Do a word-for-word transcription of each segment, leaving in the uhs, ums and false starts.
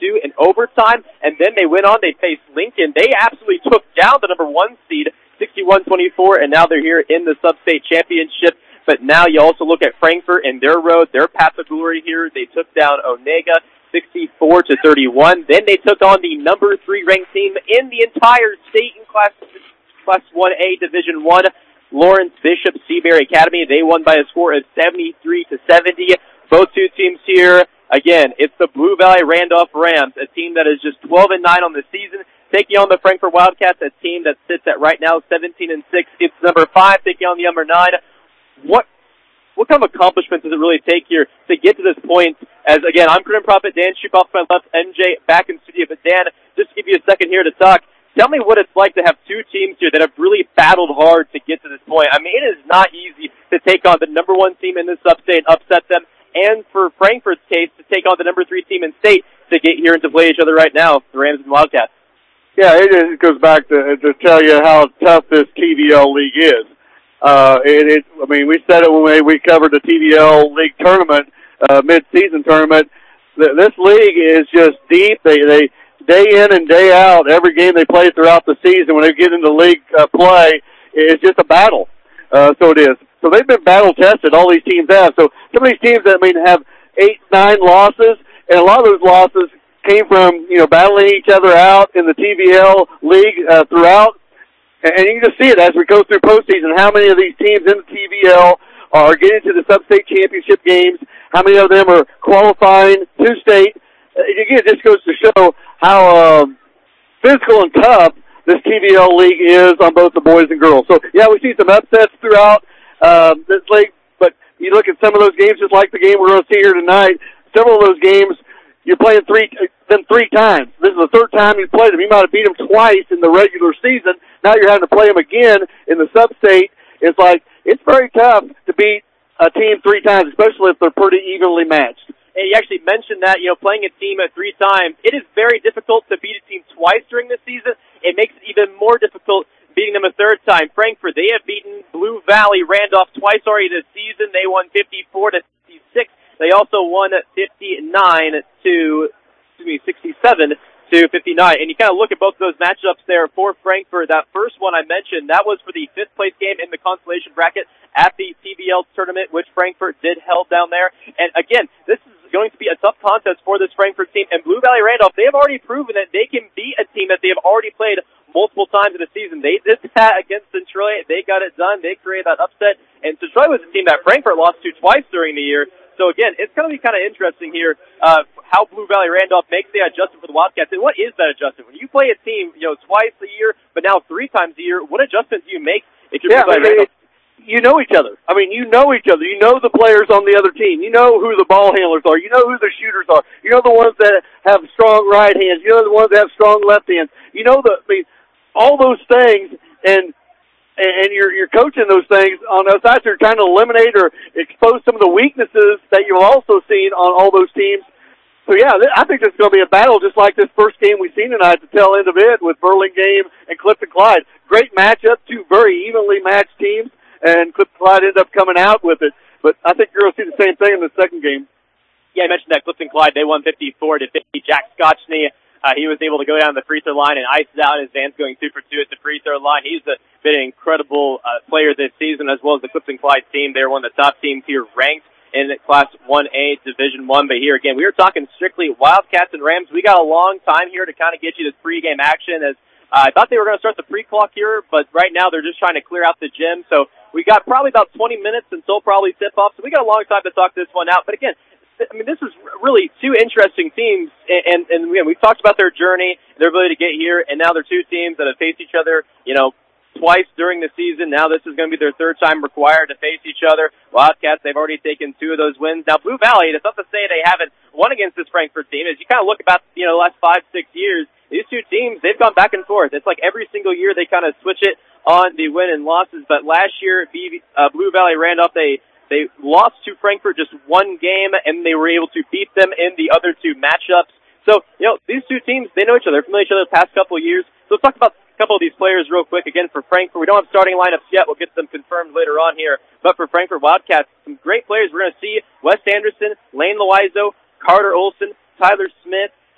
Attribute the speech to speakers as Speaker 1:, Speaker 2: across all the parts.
Speaker 1: two in overtime, and then they went on, they faced Lincoln. They absolutely took down the number one seed, sixty-one twenty-four, and now they're here in the Sub-State Championship. But now you also look at Frankfort and their road, their path of glory here. They took down Onega sixty-four to thirty-one. Then they took on the number three ranked team in the entire state in Class Class one A Division one, Lawrence Bishop Seabury Academy. They won by a score of seventy-three to seventy. Both two teams here, again, it's the Blue Valley Randolph Rams, a team that is just twelve and nine on the season, taking on the Frankfort Wildcats, a team that sits at right now seventeen and six. It's number five taking on the number nine. What what kind of accomplishment does it really take here to get to this point? As, again, I'm Curtin Prophet, Dan Shukoff to my left, N J back in studio. But, Dan, just to give you a second here to talk, tell me what it's like to have two teams here that have really battled hard to get to this point. I mean, it is not easy to take on the number one team in this sub-state, upset them, and for Frankfort's case, to take on the number three team in state to get here and to play each other right now, the Rams and Wildcats.
Speaker 2: Yeah, it, it goes back to, to tell you how tough this T V L league is. Uh, it, it, I mean, we said it when we, we covered the T V L league tournament, uh, mid-season tournament. This league is just deep. They, they, day in and day out, every game they play throughout the season, when they get into league uh, play, it's just a battle. Uh, so it is. So they've been battle-tested, all these teams have. So some of these teams, I mean, have eight, nine losses, and a lot of those losses came from, you know, battling each other out in the T V L league uh, throughout. And you can just see it as we go through postseason, how many of these teams in the T V L are getting to the sub-state championship games, how many of them are qualifying to state. Again, it just goes to show how um, physical and tough this T V L league is on both the boys and girls. So, yeah, we see some upsets throughout um, this league, but you look at some of those games, just like the game we're going to see here tonight, several of those games, you're playing three them three times. This is the third time you played them. You might have beat them twice in the regular season. Now you're having to play them again in the sub-state. It's like, it's very tough to beat a team three times, especially if they're pretty evenly matched.
Speaker 1: And you actually mentioned that, you know, playing a team at three times, it is very difficult to beat a team twice during the season. It makes it even more difficult beating them a third time. Frankfort, they have beaten Blue Valley Randolph twice already this season. They won fifty-four to fifty-six. They also won fifty-nine to, excuse me, sixty-seven to fifty-nine. And you kind of look at both of those matchups there for Frankfort. That first one I mentioned, that was for the fifth place game in the consolation bracket at the T V L tournament, which Frankfort did held down there. And again, this is going to be a tough contest for this Frankfort team. And Blue Valley Randolph, they have already proven that they can beat a team that they have already played multiple times in the season. They did that against Centroy. They got it done. They created that upset. And Centroy was a team that Frankfort lost to twice during the year. So, again, it's going to be kind of interesting here uh, how Blue Valley Randolph makes the adjustment for the Wildcats. And what is that adjustment? When you play a team, you know, twice a year, but now three times a year, what adjustment do you make if you're
Speaker 2: yeah,
Speaker 1: Blue Valley Randolph?
Speaker 2: You know each other. I mean, you know each other. You know the players on the other team. You know who the ball handlers are. You know who the shooters are. You know the ones that have strong right hands. You know the ones that have strong left hands. You know the, I mean, all those things, and and you're you're coaching those things on those sides. You're trying to eliminate or expose some of the weaknesses that you've also seen on all those teams. So, yeah, I think this is going to be a battle just like this first game we've seen tonight, the tail end of it with Burlingame and Clifton Clyde. Great matchup, two very evenly matched teams, and Clifton Clyde ended up coming out with it. But I think you're going to see the same thing in the second game.
Speaker 1: Yeah, I mentioned that Clifton Clyde, they won fifty-four to fifty. Jack Scotchney, Uh, he was able to go down the free throw line and ice it out. His man's going two for two at the free throw line. He's a, been an incredible uh, player this season, as well as the Clifton Clyde team. They're one of the top teams here ranked in Class one A Division one. But here, again, we were talking strictly Wildcats and Rams. We got a long time here to kind of get you this pregame action. As uh, I thought they were going to start the pre-clock here, but right now they're just trying to clear out the gym. So we got probably about twenty minutes until probably tip-off. So we got a long time to talk this one out. But again, I mean, this is really two interesting teams, and, and, and again, we've talked about their journey, their ability to get here, and now they're two teams that have faced each other, you know, twice during the season. Now this is going to be their third time required to face each other. Wildcats, they've already taken two of those wins. Now, Blue Valley, it's not to say they haven't won against this Frankfort team. As you kind of look about, you know, the last five, six years, these two teams, they've gone back and forth. It's like every single year they kind of switch it on the win and losses, but last year, uh, Blue Valley Randolph, they They lost to Frankfort just one game, and they were able to beat them in the other two matchups. So, you know, these two teams, they know each other. They're familiar with each other the past couple of years. So let's talk about a couple of these players real quick. Again, for Frankfort, we don't have starting lineups yet. We'll get them confirmed later on here. But for Frankfort Wildcats, some great players. We're going to see Wes Anderson, Lane Loizo, Carter Olson, Tyler Smith,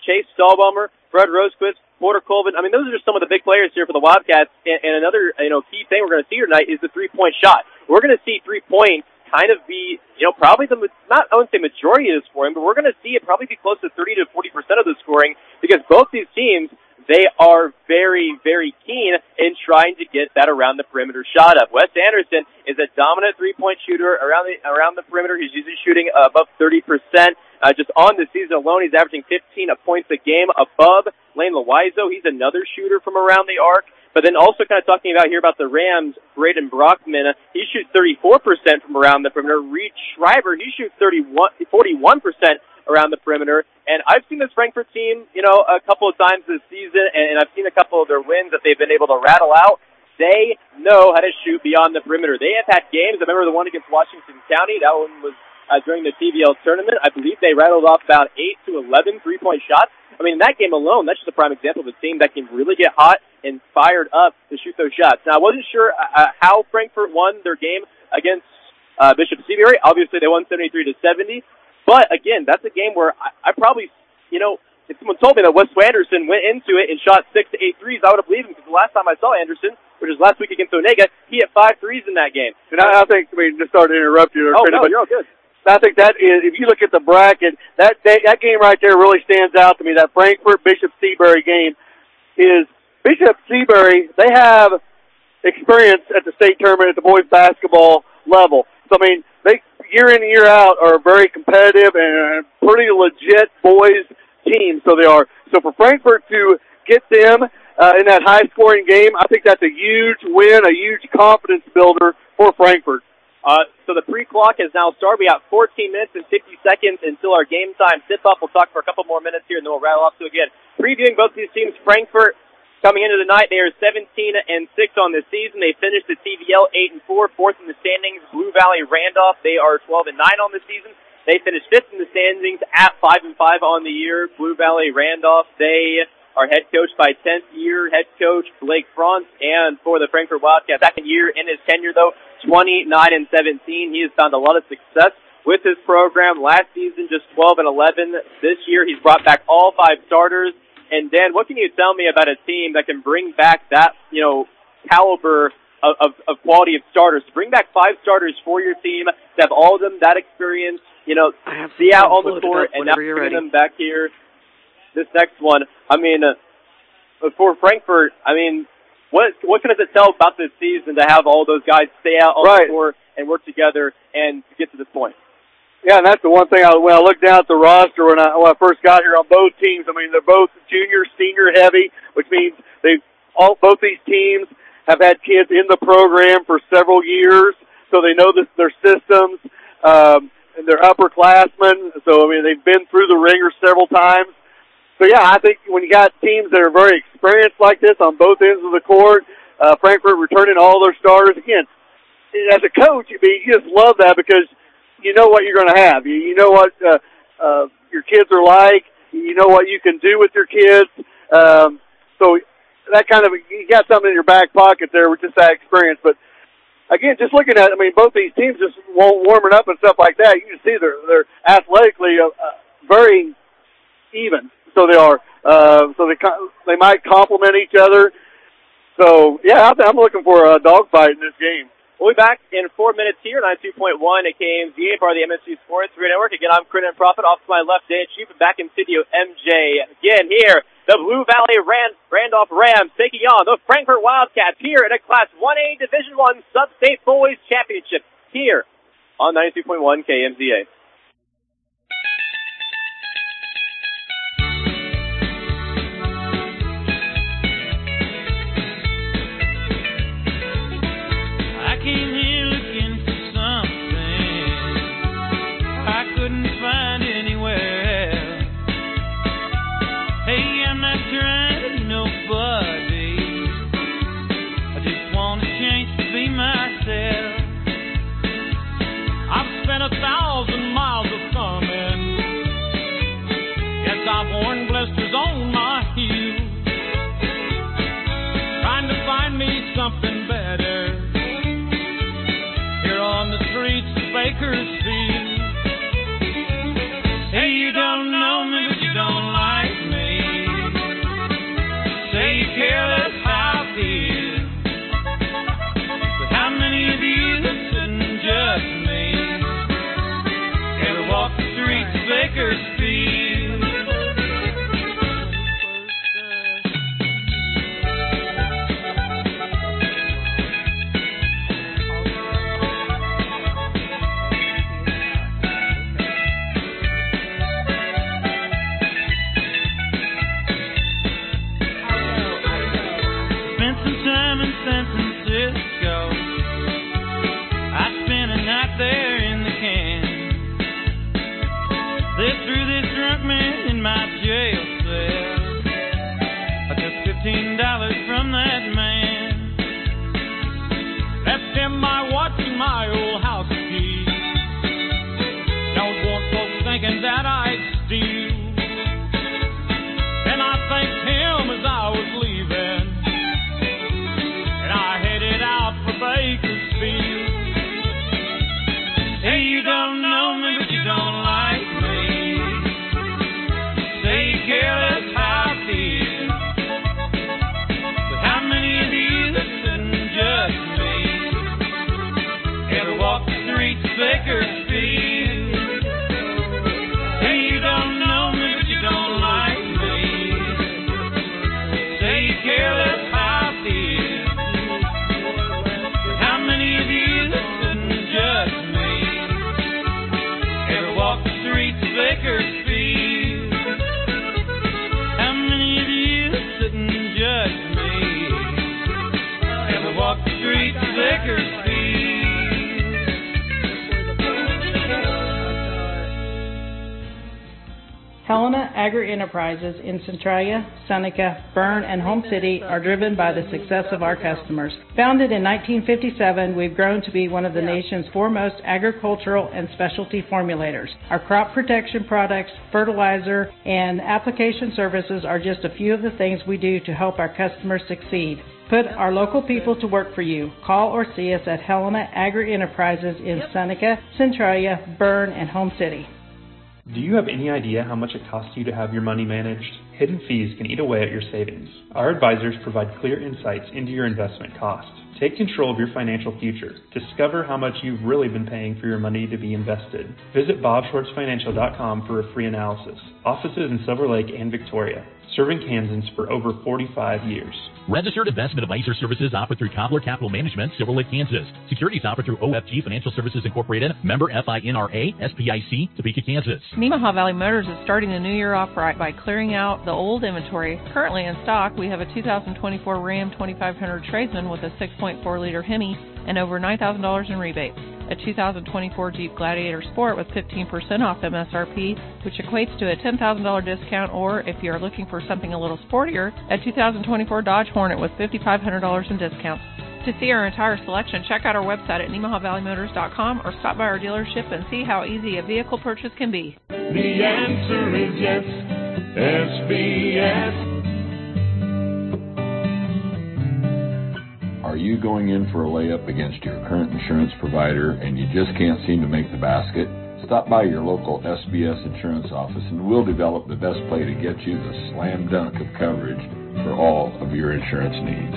Speaker 1: Chase Stahlbaumer, Fred Rosequist, Porter Colvin. I mean, those are just some of the big players here for the Wildcats. And, and another, you know, key thing we're going to see tonight is the three-point shot. We're going to see three points kind of be, you know, probably the, not, I wouldn't say majority of the scoring, but we're going to see it probably be close to thirty to forty percent of the scoring because both these teams, they are very, very keen in trying to get that around the perimeter shot up. Wes Anderson is a dominant three-point shooter around the, around the perimeter. He's usually shooting above thirty percent. Uh, just on the season alone, he's averaging fifteen points a game above Lane Loizo. He's another shooter from around the arc. But then also kind of talking about here about the Rams, Braden Brockman, he shoots thirty-four percent from around the perimeter. Reed Schreiber, he shoots thirty-one, forty-one percent around the perimeter. And I've seen this Frankfort team, you know, a couple of times this season, and I've seen a couple of their wins that they've been able to rattle out. They know how to shoot beyond the perimeter. They have had games. I remember the one against Washington County. That one was uh, during the T V L tournament. I believe they rattled off about eight to eleven three-point shots. I mean, in that game alone, that's just a prime example of a team that can really get hot and fired up to shoot those shots. Now, I wasn't sure uh, how Frankfort won their game against uh, Bishop Seabury. Obviously, they won seventy-three to seventy. But, again, that's a game where I, I probably, you know, if someone told me that Wes Anderson went into it and shot six to eight threes, I would have believed him because the last time I saw Anderson, which was last week against Onega, he hit five threes in that game.
Speaker 2: And I, I think, I mean, just started to interrupt you.
Speaker 1: Oh, no, you're all good.
Speaker 2: I think that is, if you look at the bracket, that that game right there really stands out to me. That Frankfort Bishop Seabury game is Bishop Seabury. They have experience at the state tournament at the boys basketball level. So I mean, they year in and year out are very competitive and pretty legit boys team. So they are. So for Frankfort to get them uh, in that high scoring game, I think that's a huge win, a huge confidence builder for Frankfort.
Speaker 1: Uh, so the pre-clock has now started. We have fourteen minutes and fifty seconds until our game time tip-off. We'll talk for a couple more minutes here, and then we'll rattle off. So again, previewing both these teams, Frankfort coming into the night, they are seventeen and six on the season. They finished the T V L eight and four, fourth in the standings. Blue Valley Randolph, they are twelve and nine on the season. They finished fifth in the standings at five and five on the year. Blue Valley Randolph, they are head coached by tenth year head coach Blake Franz, and for the Frankfort Wildcats, second year in his tenure though, twenty-nine and seventeen. He has found a lot of success with his program. Last season, just twelve and eleven. This year, he's brought back all five starters. And Dan, what can you tell me about a team that can bring back that, you know, caliber of, of, of quality of starters? To bring back five starters for your team, to have all of them that experience, you know, be out on the court, and now bring them back here. This next one, I mean, uh, for Frankfort, I mean, what what can it tell about this season to have all those guys stay out on
Speaker 2: right.
Speaker 1: the court and work together and to get to this point?
Speaker 2: Yeah, and that's the one thing I, when I looked down at the roster when I, when I first got here on both teams. I mean, they're both junior, senior heavy, which means they all both these teams have had kids in the program for several years, so they know this, their systems. Um, and they're upperclassmen, so I mean they've been through the ringer several times. So, yeah, I think when you got teams that are very experienced like this on both ends of the court, uh, Frankfort returning all their starters, again, as a coach, I mean, you just love that because you know what you're going to have. You, you know what uh, uh, your kids are like. You know what you can do with your kids. Um, so that kind of, you got something in your back pocket there with just that experience. But, again, just looking at, I mean, both these teams just warming up and stuff like that, you can see they're, they're athletically uh, uh, very even. So they are. Uh, so they they might complement each other. So, yeah, I'm looking for a dogfight in this game.
Speaker 1: We'll be back in four minutes here, ninety-two point one at K M Z A, part of the M S U Sports Radio Network. Again, I'm Credit and Profit. Off to my left, Dan Chief, and back in studio, M J. Again, here, the Blue Valley Rand- Randolph Rams taking on the Frankfort Wildcats here in a Class one A Division one Sub-State Boys Championship here on ninety-two point one K M Z A.
Speaker 3: Came here looking for something I couldn't find anywhere else. Hey, I'm not trying to be nobody, I just want a chance to be myself. I've spent a thousand streets, Bakersfield. Spent some time in San Francisco. I spent a night there in the can. They threw this drunk man in my jail cell. I took fifteen dollars from that man. Left him my watch and my old house key. Don't want folks thinking that I'd steal. And I thanked him as I was leaving. And I headed out for Bakersfield. Hey, you don't know me, but you don't like me. Say you care less how I feel. But how many of you that sit and judge me ever walk the streets of Bakersfield? Hey, you don't know me, but you don't like me. Say you care less how I feel. But how many of you that sit and judge me ever walk the streets of Bakersfield? How many of you that sit and judge me ever walk the streets of Bakersfield?
Speaker 4: Helena Agri-Enterprises in Centralia, Seneca, Berne, and Home City are driven by the success of our customers. Founded in nineteen fifty-seven, we've grown to be one of the nation's foremost agricultural and specialty formulators. Our crop protection products, fertilizer, and application services are just a few of the things we do to help our customers succeed. Put our local people to work for you. Call or see us at Helena Agri-Enterprises in Seneca, Centralia, Berne, and Home City.
Speaker 5: Do you have any idea how much it costs you to have your money managed? Hidden fees can eat away at your savings. Our advisors provide clear insights into your investment costs. Take control of your financial future. Discover how much you've really been paying for your money to be invested. Visit bob schwartz financial dot com for a free analysis. Offices in Silver Lake and Victoria. Serving Kansans for over forty-five years.
Speaker 6: Registered investment advisor services offered through Cobbler Capital Management, Silver Lake, Kansas. Securities offered through O F G Financial Services Incorporated, member FINRA, S P I C, Topeka, Kansas.
Speaker 7: Nemaha Valley Motors is starting the new year off right by clearing out the old inventory. Currently in stock, we have a two thousand twenty-four Ram twenty-five hundred Tradesman with a six point four liter Hemi and over nine thousand dollars in rebates. A two thousand twenty-four Jeep Gladiator Sport with fifteen percent off M S R P, which equates to a ten thousand dollars discount, or if you're looking for something a little sportier, a two thousand twenty-four Dodge Hornet with five thousand five hundred dollars in discounts. To see our entire selection, check out our website at nemaha valley motors dot com or stop by our dealership and see how easy a vehicle purchase can be.
Speaker 8: The answer is yes, S B S.
Speaker 9: Are you going in for a layup against your current insurance provider and you just can't seem to make the basket? Stop by your local S B S insurance office and we'll develop the best play to get you the slam dunk of coverage for all of your insurance needs.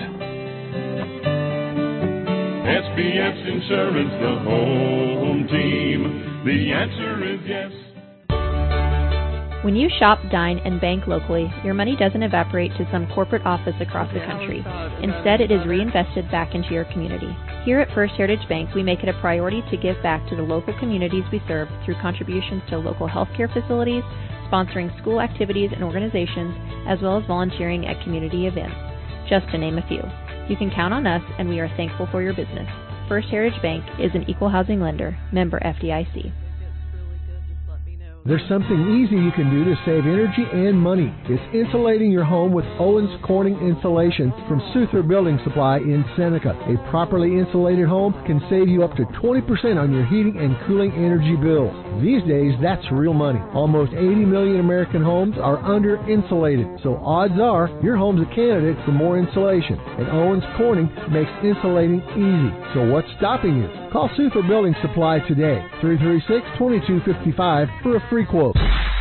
Speaker 8: S B S Insurance, the home team. The answer is yes.
Speaker 10: When you shop, dine, and bank locally, your money doesn't evaporate to some corporate office across the country. Instead, it is reinvested back into your community. Here at First Heritage Bank, we make it a priority to give back to the local communities we serve through contributions to local healthcare facilities, sponsoring school activities and organizations, as well as volunteering at community events, just to name a few. You can count on us, and we are thankful for your business. First Heritage Bank is an equal housing lender, member F D I C.
Speaker 11: There's something easy you can do to save energy and money. It's insulating your home with Owens Corning Insulation from Souther Building Supply in Seneca. A properly insulated home can save you up to twenty percent on your heating and cooling energy bills. These days, that's real money. Almost eighty million American homes are under-insulated, so odds are your home's a candidate for more insulation. And Owens Corning makes insulating easy. So what's stopping you? Call Souther Building Supply today, three three six, two two five five, for a free quote.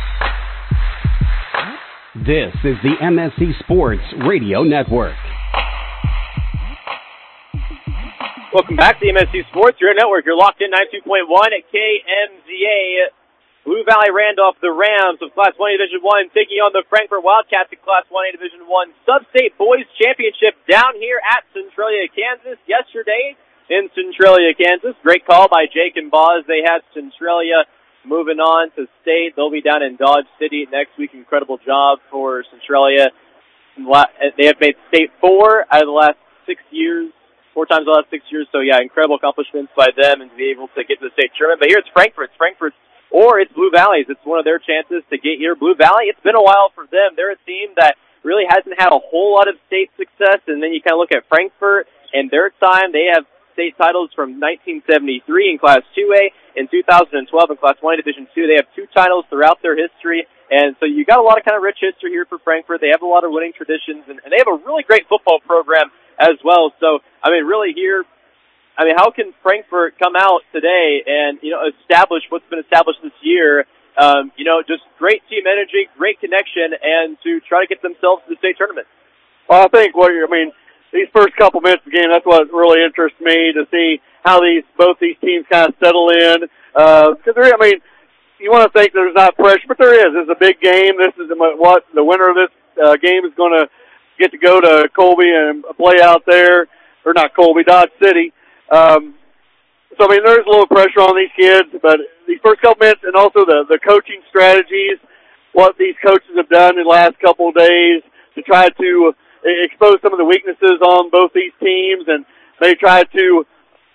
Speaker 12: This is the M S C Sports Radio Network.
Speaker 1: Welcome back to the M S C Sports Radio Network. You're locked in ninety-two point one at K M Z A. Blue Valley Randolph, the Rams of Class one A Division one, taking on the Frankfort Wildcats in Class one A Division one Sub-State Boys Championship down here at Centralia, Kansas. Yesterday in Centralia, Kansas. Great call by Jake and Boz. They had Centralia moving on to state. They'll be down in Dodge City next week. Incredible job for Centralia. They have made state four out of the last six years, four times the last six years. So, yeah, incredible accomplishments by them and to be able to get to the state tournament. But here it's Frankfort. It's Frankfort. Or it's Blue Valleys. It's one of their chances to get here. Blue Valley, it's been a while for them. They're a team that really hasn't had a whole lot of state success. And then you kind of look at Frankfort and their time. They have state titles from nineteen seventy-three in Class two A. In two thousand twelve in Class one A Division two. They have two titles throughout their history. And so you got a lot of kind of rich history here for Frankfort. They have a lot of winning traditions. And, and they have a really great football program as well. So, I mean, really here, I mean, how can Frankfort come out today and, you know, establish what's been established this year? Um, you know, just great team energy, great connection, and to try to get themselves to the state tournament.
Speaker 2: Well, I think what you're, I mean, these first couple minutes of the game, that's what really interests me, to see how these, both these teams kind of settle in. Uh, cause there, I mean, you want to think there's not pressure, but there is. This is a big game. This is what the winner of this, uh, game is going to get to go to Colby and play out there, or not Colby, Dodge City. Um, so, I mean, there's a little pressure on these kids, but these first couple minutes and also the, the coaching strategies, what these coaches have done in the last couple of days to try to expose some of the weaknesses on both these teams, and they try to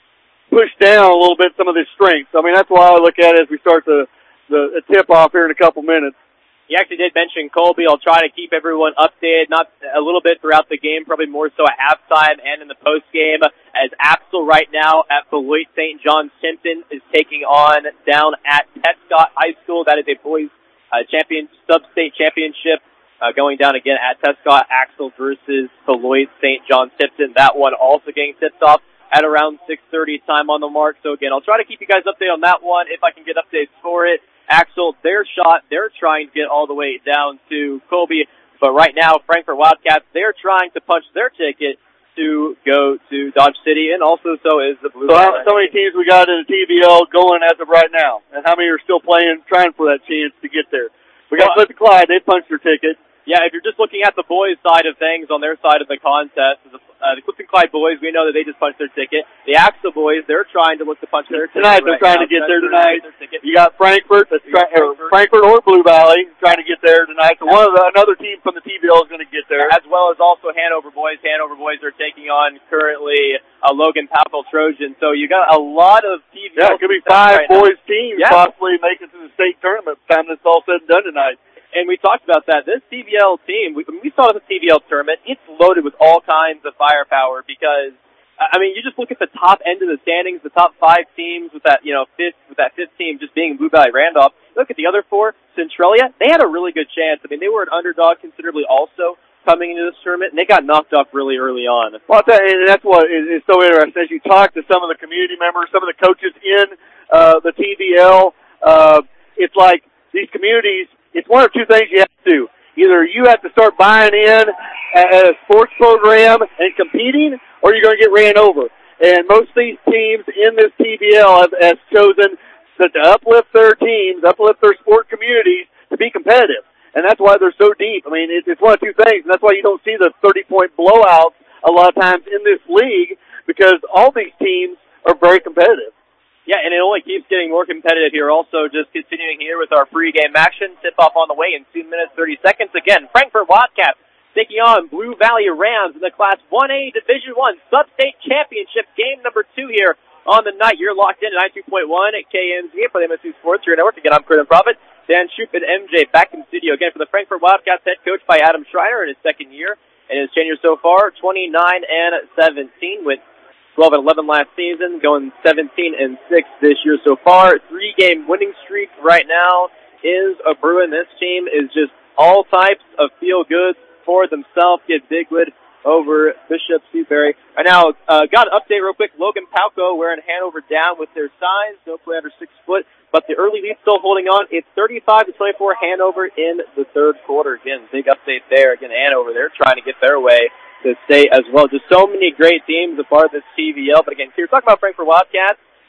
Speaker 2: push down a little bit some of their strengths. I mean, that's why I look at it as we start the, the, the tip-off here in a couple minutes.
Speaker 1: He actually did mention Colby. I'll try to keep everyone updated, not a little bit throughout the game, probably more so at halftime and in the postgame, as Axel right now at Beloit Saint John Simpson is taking on down at Tescott High School. That is a boys uh, champion, sub-state championship uh, going down again at Tescott. Axel versus Beloit Saint John Simpson. That one also getting tipped off at around six thirty time on the mark. So again, I'll try to keep you guys updated on that one if I can get updates for it. Axel, their shot, they're trying to get all the way down to Colby. But right now, Frankfort Wildcats, they're trying to punch their ticket to go to Dodge City, and also so is the Blue
Speaker 2: So how,
Speaker 1: Valley.
Speaker 2: how many teams we got in the T V L going as of right now? And how many are still playing, trying for that chance to get there? We got
Speaker 1: Well,
Speaker 2: Clifton Clyde, they punched their ticket.
Speaker 1: Yeah, if you're just looking at the boys' side of things on their side of the contest, the, uh, the Clifton Clyde boys, we know that they just punched their ticket. The Axel boys, they're trying to look to punch their ticket.
Speaker 2: Tonight, they're
Speaker 1: right
Speaker 2: trying
Speaker 1: now.
Speaker 2: to get there
Speaker 1: That's
Speaker 2: tonight.
Speaker 1: their ticket.
Speaker 2: You got Frankfort, that's try, or Frankfort or Blue Valley trying to get there tonight. So one of the, another team from the T V L is going to get there.
Speaker 1: As well as also Hanover boys. Hanover boys are taking on currently uh, Logan Powell Trojan. So you got a lot of T V L.
Speaker 2: Yeah, it could be five
Speaker 1: right
Speaker 2: boys
Speaker 1: now.
Speaker 2: teams
Speaker 1: Yeah.
Speaker 2: possibly making it to the state tournament by the time it's all said and done tonight.
Speaker 1: And we talked about that. This T V L team, we, we saw the T V L tournament, it's loaded with all kinds of firepower because, I mean, you just look at the top end of the standings, the top five teams with that, you know, fifth, with that fifth team just being Blue Valley Randolph. Look at the other four, Centralia, they had a really good chance. I mean, they were an underdog considerably also coming into this tournament, and they got knocked off really early on.
Speaker 2: Well, I'll tell you, and that's what is, is so interesting. As you talk to some of the community members, some of the coaches in uh, the T V L, uh, it's like these communities, it's one or two things you have to do. Either you have to start buying in at a sports program and competing, or you're going to get ran over. And most of these teams in this T V L have, have chosen to, to uplift their teams, uplift their sport communities to be competitive. And that's why they're so deep. I mean, it, it's one of two things, and that's why you don't see the thirty-point blowouts a lot of times in this league, because all these teams are very competitive.
Speaker 1: Yeah, and it only keeps getting more competitive here. Also, just continuing here with our pregame action. Tip-off on the way in two minutes, thirty seconds. Again, Frankfort Wildcats taking on Blue Valley Rams in the Class one A Division one Sub-State Championship game number two here on the night. You're locked in at ninety-two point one at K N Z for the M S C Sports Radio Network. Again, I'm Curtin Profit. Dan Shoup and M J back in the studio again for the Frankfort Wildcats, head coached by Adam Schreiner in his second year. And his tenure so far, twenty-nine and seventeen with twelve and eleven last season, going seventeen and six this year so far. Three-game winning streak right now is a brewing. This team is just all types of feel-goods for themselves. Get Bigwood over Bishop Seabury. Right now, uh, got an update real quick. Logan Palco wearing Hanover down with their size. No play under six foot, but the early lead still holding on. It's thirty-five to twenty-four Hanover in the third quarter. Again, big update there. Again, Hanover, they're trying to get their way to state as well. Just so many great teams a part of this T V L. But again, here talking about Frankfort Wildcats,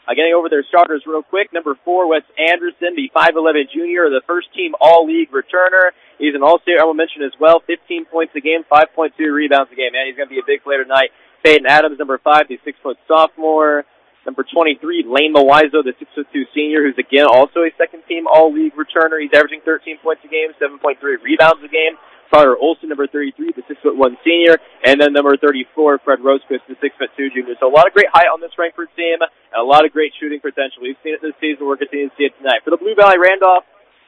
Speaker 1: Uh, getting over their starters real quick. Number four, Wes Anderson, the five eleven junior, the first-team all-league returner. He's an all-state honorable mention as well. fifteen points a game, five point two rebounds a game. Man, he's going to be a big player tonight. Peyton Adams, number five, the six-foot sophomore. Number twenty-three, Lane Mawaizo, the six foot two senior, who's again also a second-team all-league returner. He's averaging thirteen points a game, seven point three rebounds a game. Tyler Olson, number thirty-three, the six foot one senior. And then number thirty-four, Fred Rosequist, the six foot two junior. So a lot of great height on this Frankfort team, and a lot of great shooting potential. We've seen it this season. We're continuing to see it tonight. For the Blue Valley Randolph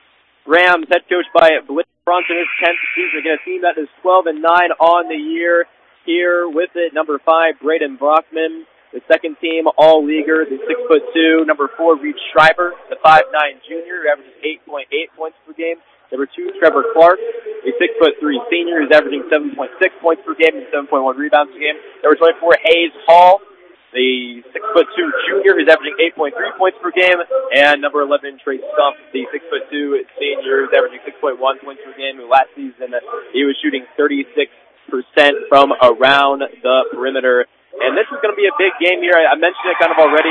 Speaker 1: Rams, head coach by Blake Bronson, his tenth season. Again, a team that is twelve and nine on the year. Here with it, number five, Braden Brockman, the second team all-leaguer, the six foot two. Number four, Reed Schreiber, the five nine junior, who averages eight point eight points per game. Number two, Trevor Clark, a six foot three senior, who's averaging seven point six points per game and seven point one rebounds per game. Number twenty-four, Hayes Hall, the six foot two junior, who's averaging eight point three points per game. And number eleven, Trey Stump, the six foot two senior, who's averaging six point one points per game. Who last season he was shooting thirty-six percent from around the perimeter. And this is going to be a big game here. I, I mentioned it kind of already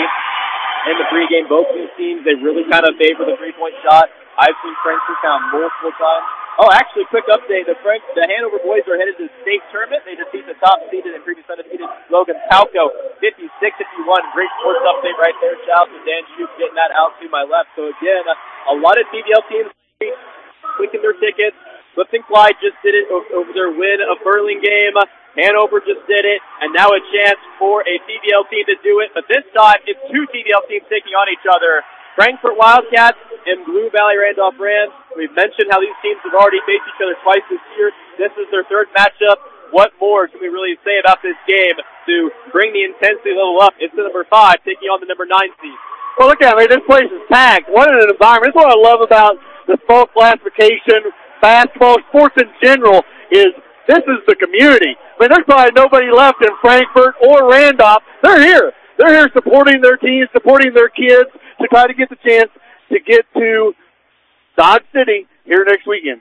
Speaker 1: in the pregame. Both these teams, they really kind of favor the three-point shot. I've seen Frankfort found multiple times. Oh, actually, quick update. The Frank, the Hanover boys are headed to the state tournament. They defeat the top-seeded and previous undefeated Logan Palco, fifty-six fifty-one. Great sports update right there. Shout out to Dan Shoup getting that out to my left. So, again, a lot of T V L teams clicking their tickets. Clifton Clyde just did it over their win of Burlingame. Hanover just did it, and now a chance for a T V L team to do it. But this time, it's two T V L teams taking on each other. Frankfort Wildcats and Blue Valley Randolph Rams. We've mentioned how these teams have already faced each other twice this year. This is their third matchup. What more can we really say about this game to bring the intensity level up? It's the number five taking on the number nine seed.
Speaker 2: Well, look at me. This place is packed. What an environment. That's what I love about the fall classification, basketball, sports in general, is this is the community. I mean, there's probably nobody left in Frankfort or Randolph. They're here. They're here supporting their teams, supporting their kids to try to get the chance to get to Dodge City here next weekend.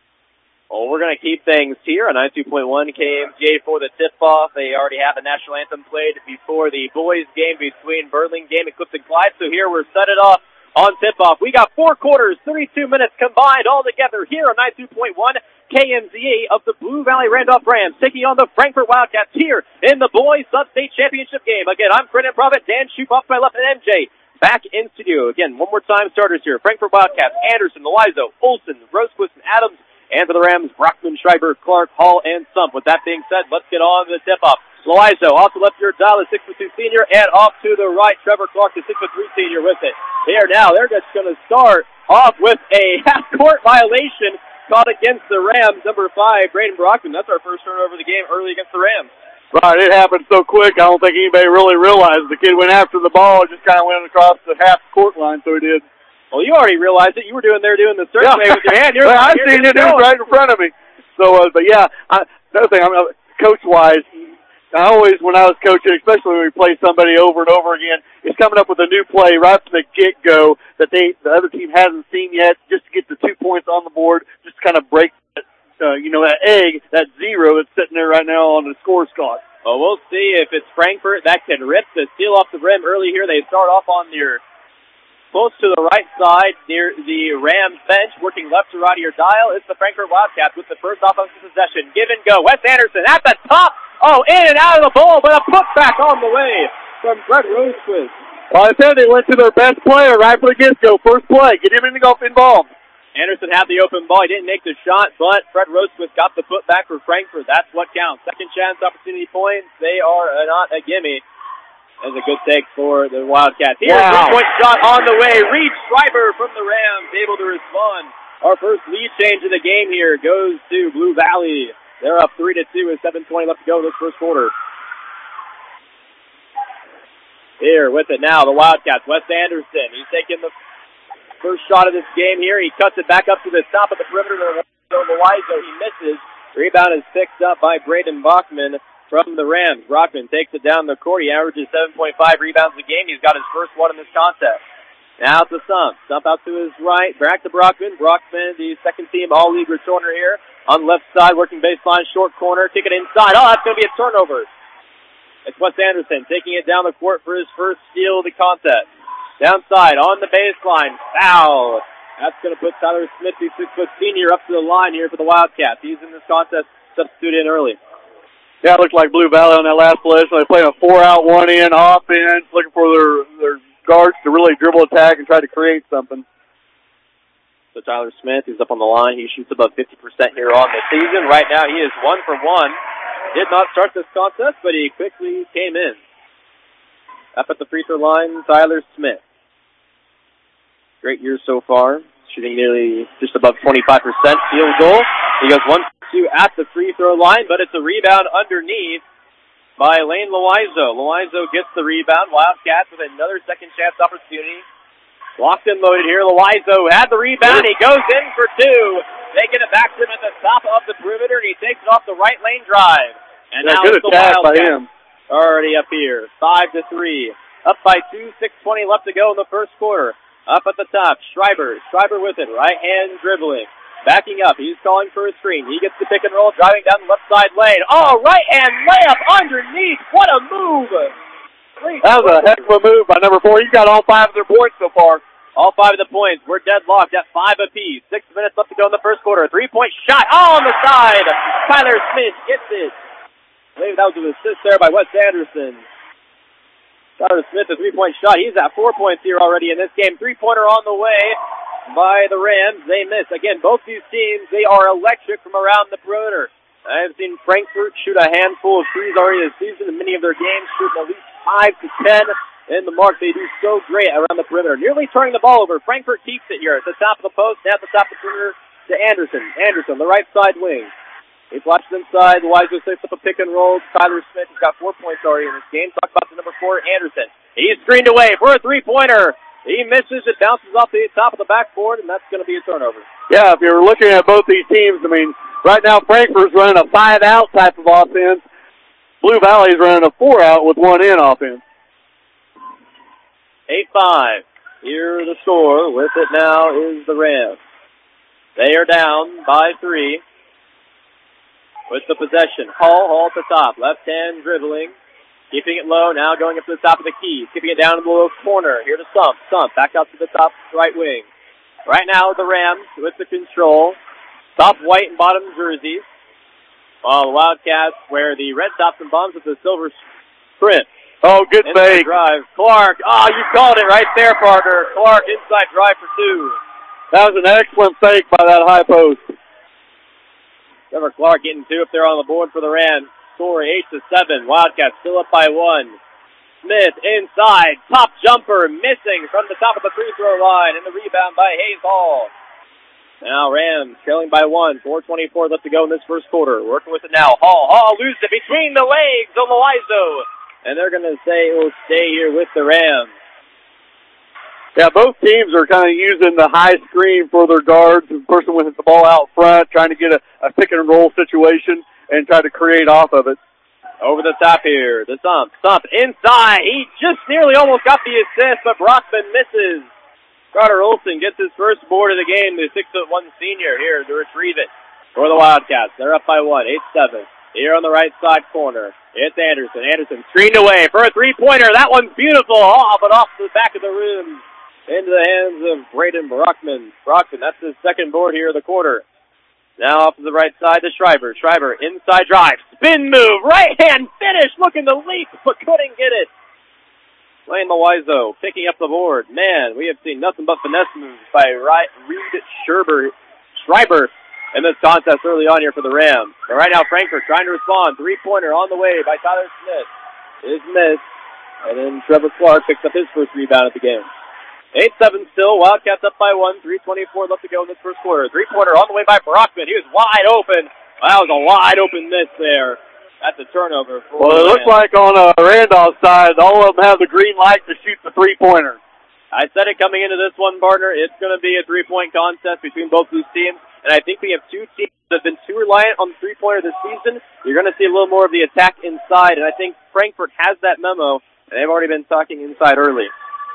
Speaker 1: Well, we're going to keep things here on ninety-two point one K M G A for the tip-off. They already have the national anthem played before the boys' game between Burlingame and Clifton Clyde. So here we're set it off on tip-off. We got four quarters, thirty-two minutes combined all together here on ninety-two point one K M Z A of the Blue Valley Randolph Rams taking on the Frankfort Wildcats here in the boys' sub-state championship game. Again, I'm Brendan Prophet, Dan Shoup off my left, and M J back in studio. Again, one more time, starters here. Frankfort Wildcats, Anderson, Mawaizo, Olson, Rosequist, and Adams. And for the Rams, Brockman, Schreiber, Clark, Hall, and Sump. With that being said, let's get on to the tip-off. Loizo off the left ear dial, the six foot two senior, and off to the right, Trevor Clark, the six foot three senior with it. Here now, they're just going to start off with a half-court violation caught against the Rams. Number five, Braden Brockman. That's our first turnover of the game early against the Rams.
Speaker 2: Right, it happened so quick, I don't think anybody really realized. The kid went after the ball, just kind of went across the half-court line, so he did.
Speaker 1: Well, you already realized it. You were doing there doing the survey yeah. with your hand. You're
Speaker 2: well, I've seen you do it right in front of me. So, uh, but yeah, I, another thing, I'm, uh, coach-wise, I always, when I was coaching, especially when we play somebody over and over again, is coming up with a new play right from the get-go that they, the other team hasn't seen yet, just to get the two points on the board, just to kind of break that, uh, you know, that egg, that zero that's sitting there right now on the score card.
Speaker 1: Well, we'll see if it's Frankfort that can rip the steal off the rim early here. They start off on their close to the right side near the Rams bench, working left to right of your dial. It's the Frankfort Wildcats with the first offensive possession. Give and go. Wes Anderson at the top. Oh, in and out of the ball, but a putback on the way from Fred Rosequist.
Speaker 2: Well, I said they went to their best player right from the get-go. First play. Get him in the golf involved.
Speaker 1: Anderson had the open ball. He didn't make the shot, but Fred Rosequist got the putback for Frankfort. That's what counts. Second chance opportunity points. They are not a gimme. That's a good take for the Wildcats. Here's wow. a three-point shot on the way. Reed Schreiber from the Rams able to respond. Our first lead change in the game here goes to Blue Valley. They're up three to two with seven twenty left to go this first quarter. Here with it now, the Wildcats. Wes Anderson. He's taking the first shot of this game here. He cuts it back up to the top of the perimeter to Loizo. He misses. Rebound is picked up by Braden Bachman from the Rams. Brockman takes it down the court. He averages seven point five rebounds a game. He's got his first one in this contest. Now to Sump. Sump out to his right. Back to Brockman. Brockman, the second team all-league returner here. On the left side, working baseline, short corner. Kick it inside. Oh, that's going to be a turnover. It's Wes Anderson taking it down the court for his first steal of the contest. Downside on the baseline. Foul. That's going to put Tyler Smith, the six-foot senior, up to the line here for the Wildcats. He's in this contest, substitute in early.
Speaker 2: Yeah, it looked like Blue Valley on that last possession. They played a four-out, one-in offense, looking for their, their guards to really dribble attack and try to create something.
Speaker 1: So Tyler Smith is up on the line. He shoots above fifty percent here on the season. Right now he is one for one. Did not start this contest, but he quickly came in. Up at the free throw line, Tyler Smith. Great year so far, shooting nearly just above twenty-five percent field goal. He goes one for two at the free throw line, but it's a rebound underneath by Lane Loizo. Loizo gets the rebound. Wildcats with another second chance opportunity. Locked and loaded here. Loizo had the rebound. He goes in for two. Taking it back to him at the top of the perimeter, and he takes it off the right lane drive. And
Speaker 2: yeah,
Speaker 1: now
Speaker 2: good
Speaker 1: it's the
Speaker 2: attack by
Speaker 1: Wildcats
Speaker 2: him.
Speaker 1: already up here. Five to three. Up by two, six twenty left to go in the first quarter. Up at the top, Schreiber. Schreiber with it. Right hand dribbling. Backing up. He's calling for a screen. He gets the pick and roll, driving down the left side lane. Oh, right hand layup underneath. What a move.
Speaker 2: That was a heck of a move by number four. He's got all five of their points so far.
Speaker 1: All five of the points. We're deadlocked at five apiece. Six minutes left to go in the first quarter. Three-point shot. Oh, on the side. Tyler Smith gets it. I believe that was an assist there by Wes Anderson. Tyler Smith, a three-point shot. He's at four points here already in this game. Three-pointer on the way by the Rams. They miss. Again, both these teams, they are electric from around the perimeter. I have seen Frankfort shoot a handful of threes already this season, and many of their games shooting at least five to ten in the mark. They do so great around the perimeter. Nearly turning the ball over. Frankfort keeps it here at the top of the post, at the top of the perimeter to Anderson. Anderson, the right side wing. He flashes inside. Wiser sets up a pick and roll. Tyler Smith has got four points already in this game. Talk about the number four, Anderson. He's screened away for a three-pointer. He misses. It bounces off the top of the backboard, and that's going to be a turnover.
Speaker 2: Yeah, if you're looking at both these teams, I mean, right now Frankfurt's running a five-out type of offense. Blue Valley's running a four-out with one-in offense.
Speaker 1: eight five. Here the score. With it now is the Rams. They are down by three. With the possession. Hall, Hall at the top. Left hand dribbling. Keeping it low. Now going up to the top of the key. Keeping it down in the low corner. Here to Sump. Sump back out to the top right wing. Right now the Rams with the control. Top white and bottom jerseys. While the Wildcats wear the red tops and bottoms with the silver print.
Speaker 2: Oh, good
Speaker 1: inside
Speaker 2: fake.
Speaker 1: Drive. Clark. Oh, you called it right there, partner. Clark inside drive for two.
Speaker 2: That was an excellent fake by that high post.
Speaker 1: Trevor Clark getting two up there on the board for the Rams. Score eight to seven. Wildcats still up by one. Smith inside. Top jumper missing from the top of the free throw line. And the rebound by Hayes Hall. Now Rams trailing by one. four twenty-four left to go in this first quarter. Working with it now. Hall. Hall loses it between the legs of Loizo. And they're going to say it will stay here with the Rams.
Speaker 2: Yeah, both teams are kind of using the high screen for their guards. The person with the ball out front, trying to get a, a pick and roll situation and try to create off of it.
Speaker 1: Over the top here, the Sump. Sump inside. He just nearly almost got the assist, but Brockman misses. Carter Olson gets his first board of the game, the six foot one senior here to retrieve it for the Wildcats. They're up by one, eight seven. Here on the right side corner, it's Anderson. Anderson screened away for a three-pointer. That one's beautiful. Oh, but off the back of the rim into the hands of Braden Brockman. Brockman, that's his second board here of the quarter. Now off to the right side to Schreiber. Schreiber, inside drive. Spin move. Right hand finish. Looking to leap, but couldn't get it. Lane Loizo picking up the board. Man, we have seen nothing but finesse moves by Reed Schreiber. Schreiber in this contest early on here for the Rams. But right now, Frankfort trying to respond. Three-pointer on the way by Tyler Smith. Is missed. And then Trevor Clark picks up his first rebound of the game. eight seven still. Wildcats up by one. three twenty-four left to go in this first quarter. Three-pointer on the way by Brockman. He was wide open. That was a wide open miss there. That's a turnover. For
Speaker 2: well, it looks like on uh, Randolph's side, all of them have the green light to shoot the three-pointer.
Speaker 1: I said it coming into this one, partner. It's going to be a three-point contest between both these teams. And I think we have two teams that have been too reliant on the three-pointer this season. You're going to see a little more of the attack inside. And I think Frankfort has that memo. And they've already been talking inside early.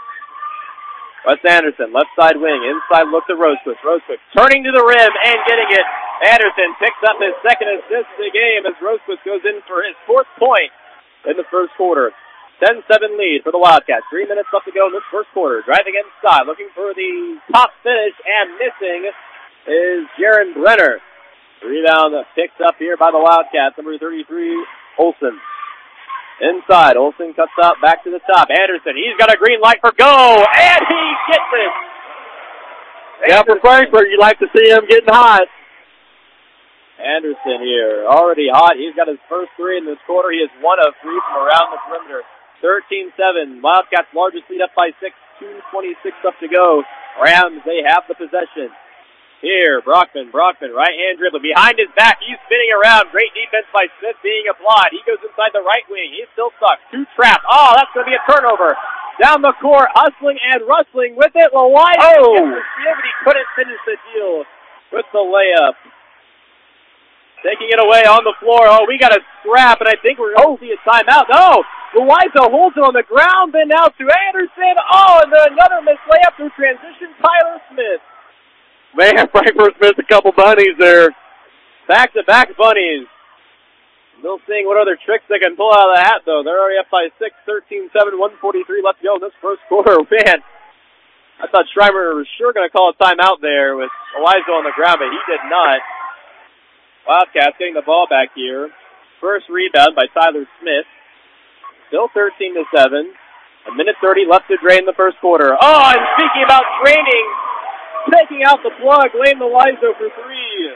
Speaker 1: Wes Anderson, left side wing, inside look to Rosequist. Rosequist turning to the rim and getting it. Anderson picks up his second assist of the game as Rosequist goes in for his fourth point in the first quarter. ten seven lead for the Wildcats. Three minutes left to go in this first quarter. Driving inside, looking for the top finish, and missing is Jaron Brenner. Rebound picked up here by the Wildcats, number thirty-three, Olsen. Inside, Olsen cuts out back to the top. Anderson, he's got a green light for go, and he gets it!
Speaker 2: Yeah, for Frankfort, you like to see him getting hot.
Speaker 1: Anderson here, already hot. He's got his first three in this quarter. He has one of three from around the perimeter. thirteen seven, Wildcats largest lead up by six, two twenty-six up to go. Rams, they have the possession. Here, Brockman, Brockman, right-hand dribbling. Behind his back, he's spinning around. Great defense by Smith being applied. He goes inside the right wing. He's still stuck. Two trapped. Oh, that's going to be a turnover. Down the court, hustling and rustling with it. Lawai oh. gets the steal, but he couldn't finish the deal with the layup. Taking it away on the floor. Oh, we got a scrap, and I think we're going to see a timeout. No! Luisa holds it on the ground, then out to Anderson. Oh, and then another missed layup through transition. Tyler Smith.
Speaker 2: Man, Frankfurt's missed a couple bunnies there.
Speaker 1: Back-to-back bunnies. Still seeing what other tricks they can pull out of the hat, though. They're already up by six, thirteen seven, one forty-three left to go in this first quarter. Man, I thought Schreiber was sure going to call a timeout there with Eliza on the ground, but he did not. Wildcats getting the ball back here. First rebound by Tyler Smith. Still thirteen to seven. A minute thirty left to drain the first quarter. Oh, and speaking about draining, taking out the plug, Lane Eliza for three.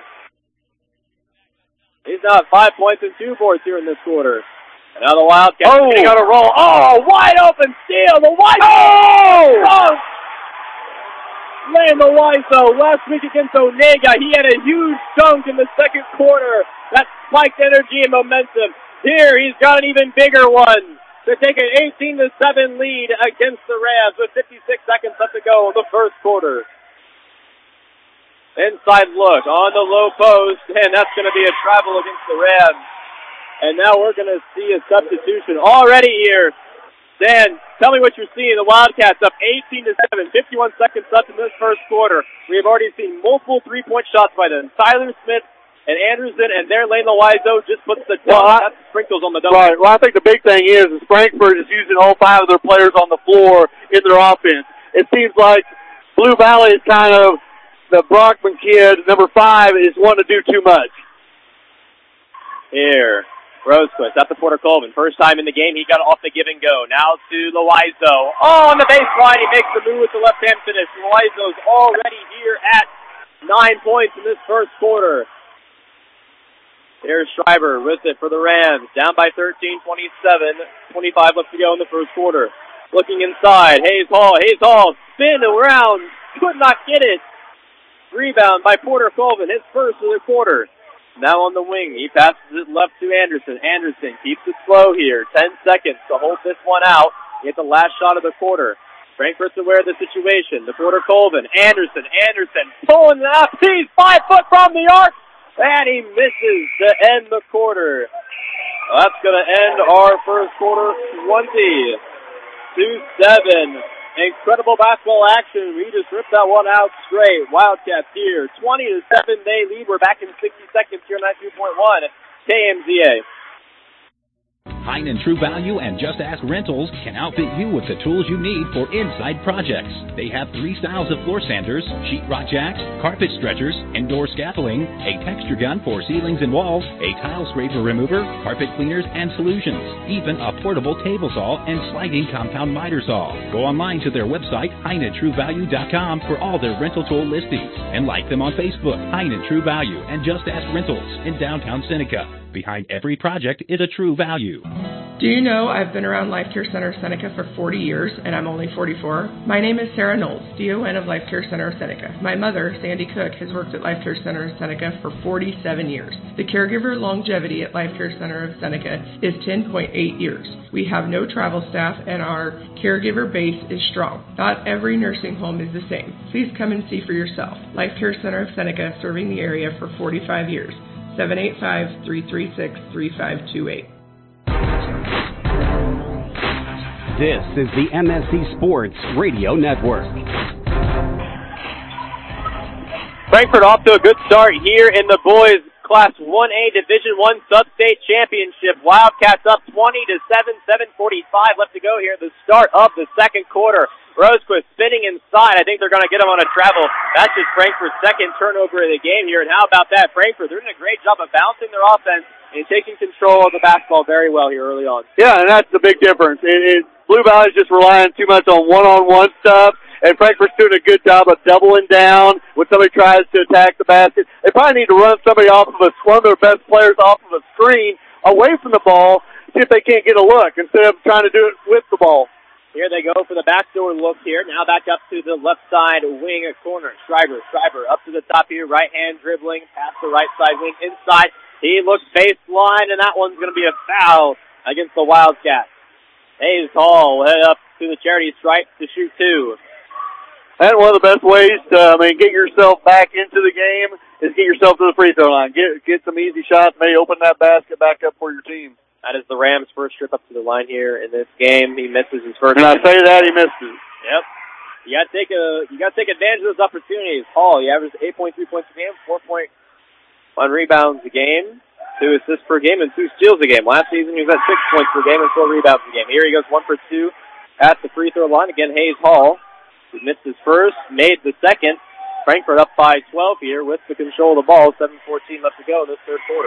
Speaker 1: He's now at five points and two boards here in this quarter. And now the Wildcats oh. getting on a roll. Oh, wide open steal. The Wide Oh! oh! Lane Eliza last week against Onega. He had a huge dunk in the second quarter. That spiked energy and momentum. Here, he's got an even bigger one to take an eighteen to seven lead against the Rams with fifty-six seconds left to go in the first quarter. Inside look on the low post, and that's going to be a travel against the Rams. And now we're going to see a substitution already here. Dan, tell me what you're seeing. The Wildcats up eighteen to seven, fifty-one seconds left in this first quarter. We have already seen multiple three-point shots by them. Tyler Smith and Anderson, and their Lane Loizo just puts the well, I, that's sprinkles on the double.
Speaker 2: Right. Well, I think the big thing is, is Frankfurt is using all five of their players on the floor in their offense. It seems like Blue Valley is kind of the Brockman kid, number five, is wanting to do too much.
Speaker 1: Here, Rosequist up to Porter Colvin. First time in the game, he got off the give and go. Now to Loizo. Oh, on the baseline, he makes the move with the left-hand finish. Loizo's already here at nine points in this first quarter. Here's Schreiber with it for the Rams. Down by thirteen, twenty-seven, twenty-five left to go in the first quarter. Looking inside, Hayes Hall. Hayes Hall spin around, could not get it. Rebound by Porter Colvin, his first of the quarter. Now on the wing, he passes it left to Anderson. Anderson keeps it slow here. Ten seconds to hold this one out. Get the last shot of the quarter. Frankfurt's aware of the situation. The Porter Colvin. Anderson. Anderson pulling it up. He's five foot from the arc. And he misses to end the quarter. That's going to end our first quarter twenty to seven. Incredible basketball action. We just ripped that one out straight. Wildcats here. twenty to seven they lead. We're back in sixty seconds here on ninety-two point one K M Z A.
Speaker 6: Heinen True Value and Just Ask Rentals can outfit you with the tools you need for inside projects. They have three styles of floor sanders, sheetrock jacks, carpet stretchers, indoor scaffolding, a texture gun for ceilings and walls, a tile scraper remover, carpet cleaners and solutions, even a portable table saw and sliding compound miter saw. Go online to their website, Heinen True Value dot com, for all their rental tool listings, and like them on Facebook, Heinen True Value and Just Ask Rentals in downtown Seneca. Behind every project is a true value.
Speaker 13: Do you know I've been around Life Care Center Seneca for forty years, and I'm only forty-four? My name is Sarah Knowles, D O N of Life Care Center of Seneca. My mother, Sandy Cook, has worked at Life Care Center of Seneca for forty-seven years. The caregiver longevity at Life Care Center of Seneca is ten point eight years. We have no travel staff, and our caregiver base is strong. Not every nursing home is the same. Please come and see for yourself. Life Care Center of Seneca, serving the area for forty-five years. seven eight five, three three six, three five two eight.
Speaker 12: This is the M S C Sports Radio Network.
Speaker 1: Frankfurt off to a good start here in the boys Class one A Division one Sub-State Championship. Wildcats up twenty to seven, seven forty-five left to go here at the start of the second quarter. Rosequist spinning inside. I think they're going to get him on a travel. That's just Frankfurt's second turnover of the game here. And how about that? Frankfurt, they're doing a great job of balancing their offense and taking control of the basketball very well here early on.
Speaker 2: Yeah, and that's the big difference. It, it, Blue Valley's just relying too much on one-on-one stuff. And Frankfurt's doing a good job of doubling down when somebody tries to attack the basket. They probably need to run somebody off of a, one of their best players off of a screen away from the ball, see if they can't get a look instead of trying to do it with the ball.
Speaker 1: Here they go for the backdoor look here. Now back up to the left side wing corner. Schreiber, Schreiber up to the top here. Right hand dribbling past the right side wing inside. He looks baseline, and that one's going to be a foul against the Wildcats. Hayes Hall will head up to the charity stripe to shoot two.
Speaker 2: That's one of the best ways to, I mean, get yourself back into the game is get yourself to the free throw line. Get get some easy shots, maybe open that basket back up for your team.
Speaker 1: That is the Rams' first trip up to the line here in this game. He misses his first.
Speaker 2: And I say that, he misses.
Speaker 1: Yep. You got to take a you got to take advantage of those opportunities. Hall, he averages eight point three points a game, four point one rebounds a game, two assists per game, and two steals a game. Last season, he was at six points per game and four rebounds a game. Here he goes one for two at the free throw line. Again, Hayes Hall. He missed his first, made the second. Frankfurt up by twelve here with the control of the ball. seven fourteen left to go in this third quarter.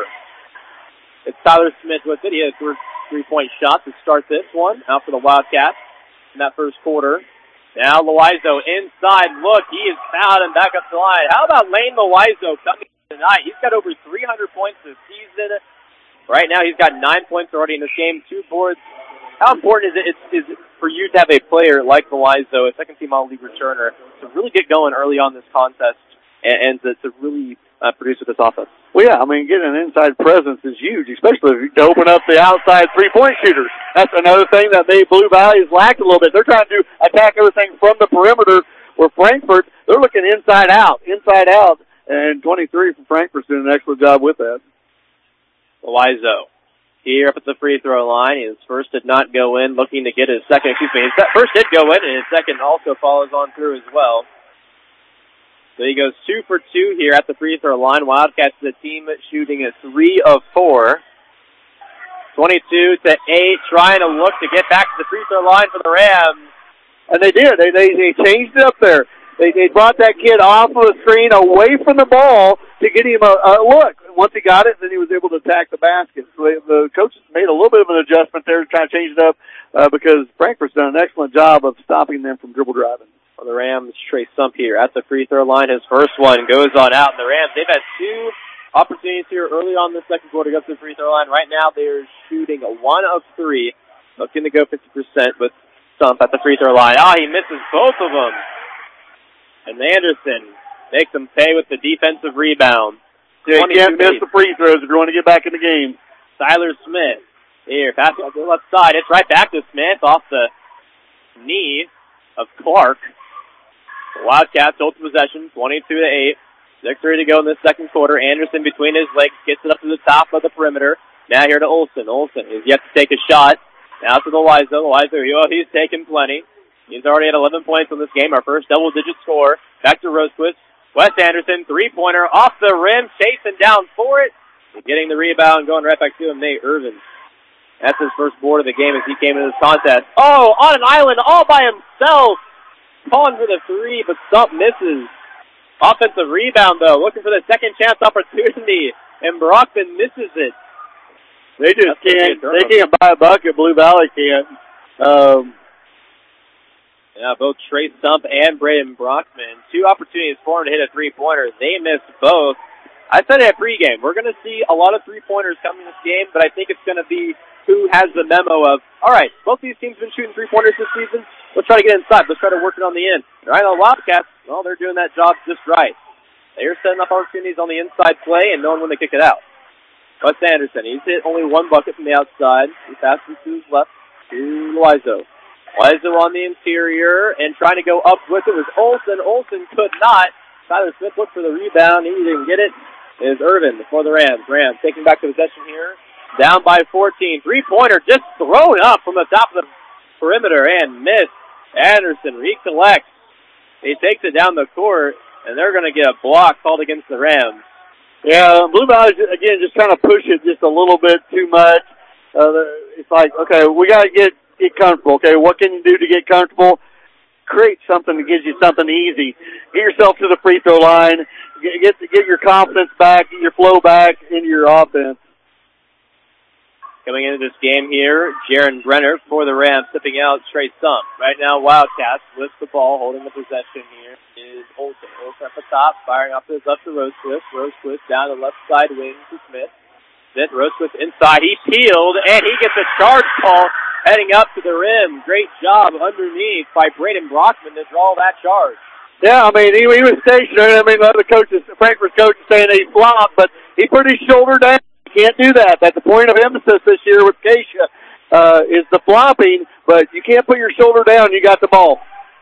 Speaker 1: It's Tyler Smith with it. He had a three-point shot to start this one. Out for the Wildcats in that first quarter. Now Loizo inside. Look, he is fouled and back up the line. How about Lane Loizo coming tonight? He's got over three hundred points this season. Right now he's got nine points already in this game, two boards. How important is it is, is it for you to have a player like Loizo, a second-team All-League returner, to really get going early on this contest and, and to, to really uh, produce with this offense?
Speaker 2: Well, yeah, I mean, getting an inside presence is huge, especially to open up the outside three-point shooters. That's another thing that they Blue Valley has lacked a little bit. They're trying to attack everything from the perimeter, where Frankfurt, they're looking inside out, inside out, and twenty-three from Frankfurt's doing an excellent job with that.
Speaker 1: Loizo. Here up at the free throw line. His first did not go in, looking to get his second. Excuse me, his first did go in, and his second also follows on through as well. So he goes two for two here at the free throw line. Wildcats, the team shooting a three of four. twenty-two to eight, trying to look to get back to the free throw line for the Rams.
Speaker 2: And they did. They they, they changed it up there. They they brought that kid off of the screen, away from the ball, to get him a, a look. Once he got it, then he was able to attack the basket. So they, the coaches made a little bit of an adjustment there to try to change it up uh, because Frankfurt's done an excellent job of stopping them from dribble driving.
Speaker 1: For the Rams, Trey Sump here at the free throw line. His first one goes on out, and the Rams, they've had two opportunities here early on in the second quarter to go to the free throw line. Right now, they're shooting a one of three, looking to go fifty percent with Sump at the free throw line. Ah, oh, he misses both of them. And Anderson makes them pay with the defensive rebound.
Speaker 2: Yeah, you can't miss the free throws if you want to get back in the game.
Speaker 1: Tyler Smith here, passing on the left side. It's right back to Smith off the knee of Clark. The Wildcats hold possession, twenty-two to eight. six three to go in this second quarter. Anderson between his legs gets it up to the top of the perimeter. Now here to Olsen. Olsen is yet to take a shot. Now to the Loizo. Loizo, oh, he's taken plenty. He's already at eleven points in this game, our first double-digit score. Back to Rosequist. Wes Anderson, three-pointer, off the rim, chasing down for it. Getting the rebound, going right back to him, Nate Irvin. That's his first board of the game as he came into this contest. Oh, on an island, all by himself. Calling for the three, but Stump misses. Offensive rebound, though, looking for the second chance opportunity, and Brockman misses it.
Speaker 2: They just That's can't, they can't buy a bucket, Blue Valley can't. Um,
Speaker 1: Yeah, both Trey Stump and Braden Brockman. Two opportunities for him to hit a three-pointer. They missed both. I said it at pregame. We're going to see a lot of three-pointers coming this game, but I think it's going to be who has the memo of, all right, both these teams have been shooting three-pointers this season. Let's try to get inside. Let's try to work it on the end. Right on the Wildcats, well, they're doing that job just right. They're setting up opportunities on the inside play and knowing when to kick it out. Wes Anderson, he's hit only one bucket from the outside. He passes to his left to Loizo. Loizo on the interior and trying to go up with it was Olsen. Olsen could not. Tyler Smith looked for the rebound. He didn't get it. It is Irvin for the Rams. Rams taking back the possession here. Down by fourteen. Three-pointer just thrown up from the top of the perimeter and missed. Anderson recollects. He takes it down the court, and they're going to get a block called against the Rams.
Speaker 2: Yeah, Blue Valley, again, just kind of push it just a little bit too much. Uh, it's like, okay, we got to get, get comfortable. Okay, what can you do to get comfortable? Create something that gives you something easy. Get yourself to the free throw line. Get, get, get your confidence back, get your flow back into your offense.
Speaker 1: Coming into this game here, Jaron Brenner for the Rams, stepping out, Trey Stump. Right now, Wildcats with the ball, holding the possession here is Olsen. Olsen at the top, firing off to his left to Rosequist. Rosequist down the left side wing to Smith. Then Rosequist inside. He peeled, and he gets a charge call heading up to the rim. Great job underneath by Braden Brockman to draw that charge.
Speaker 2: Yeah, I mean, he, he was stationary. I mean, the other coaches, Frankfurt's coach is saying he flopped, but he put his shoulder down. Can't do that. That's the point of emphasis this year with Keisha, uh, is the flopping, but you can't put your shoulder down. You got the ball.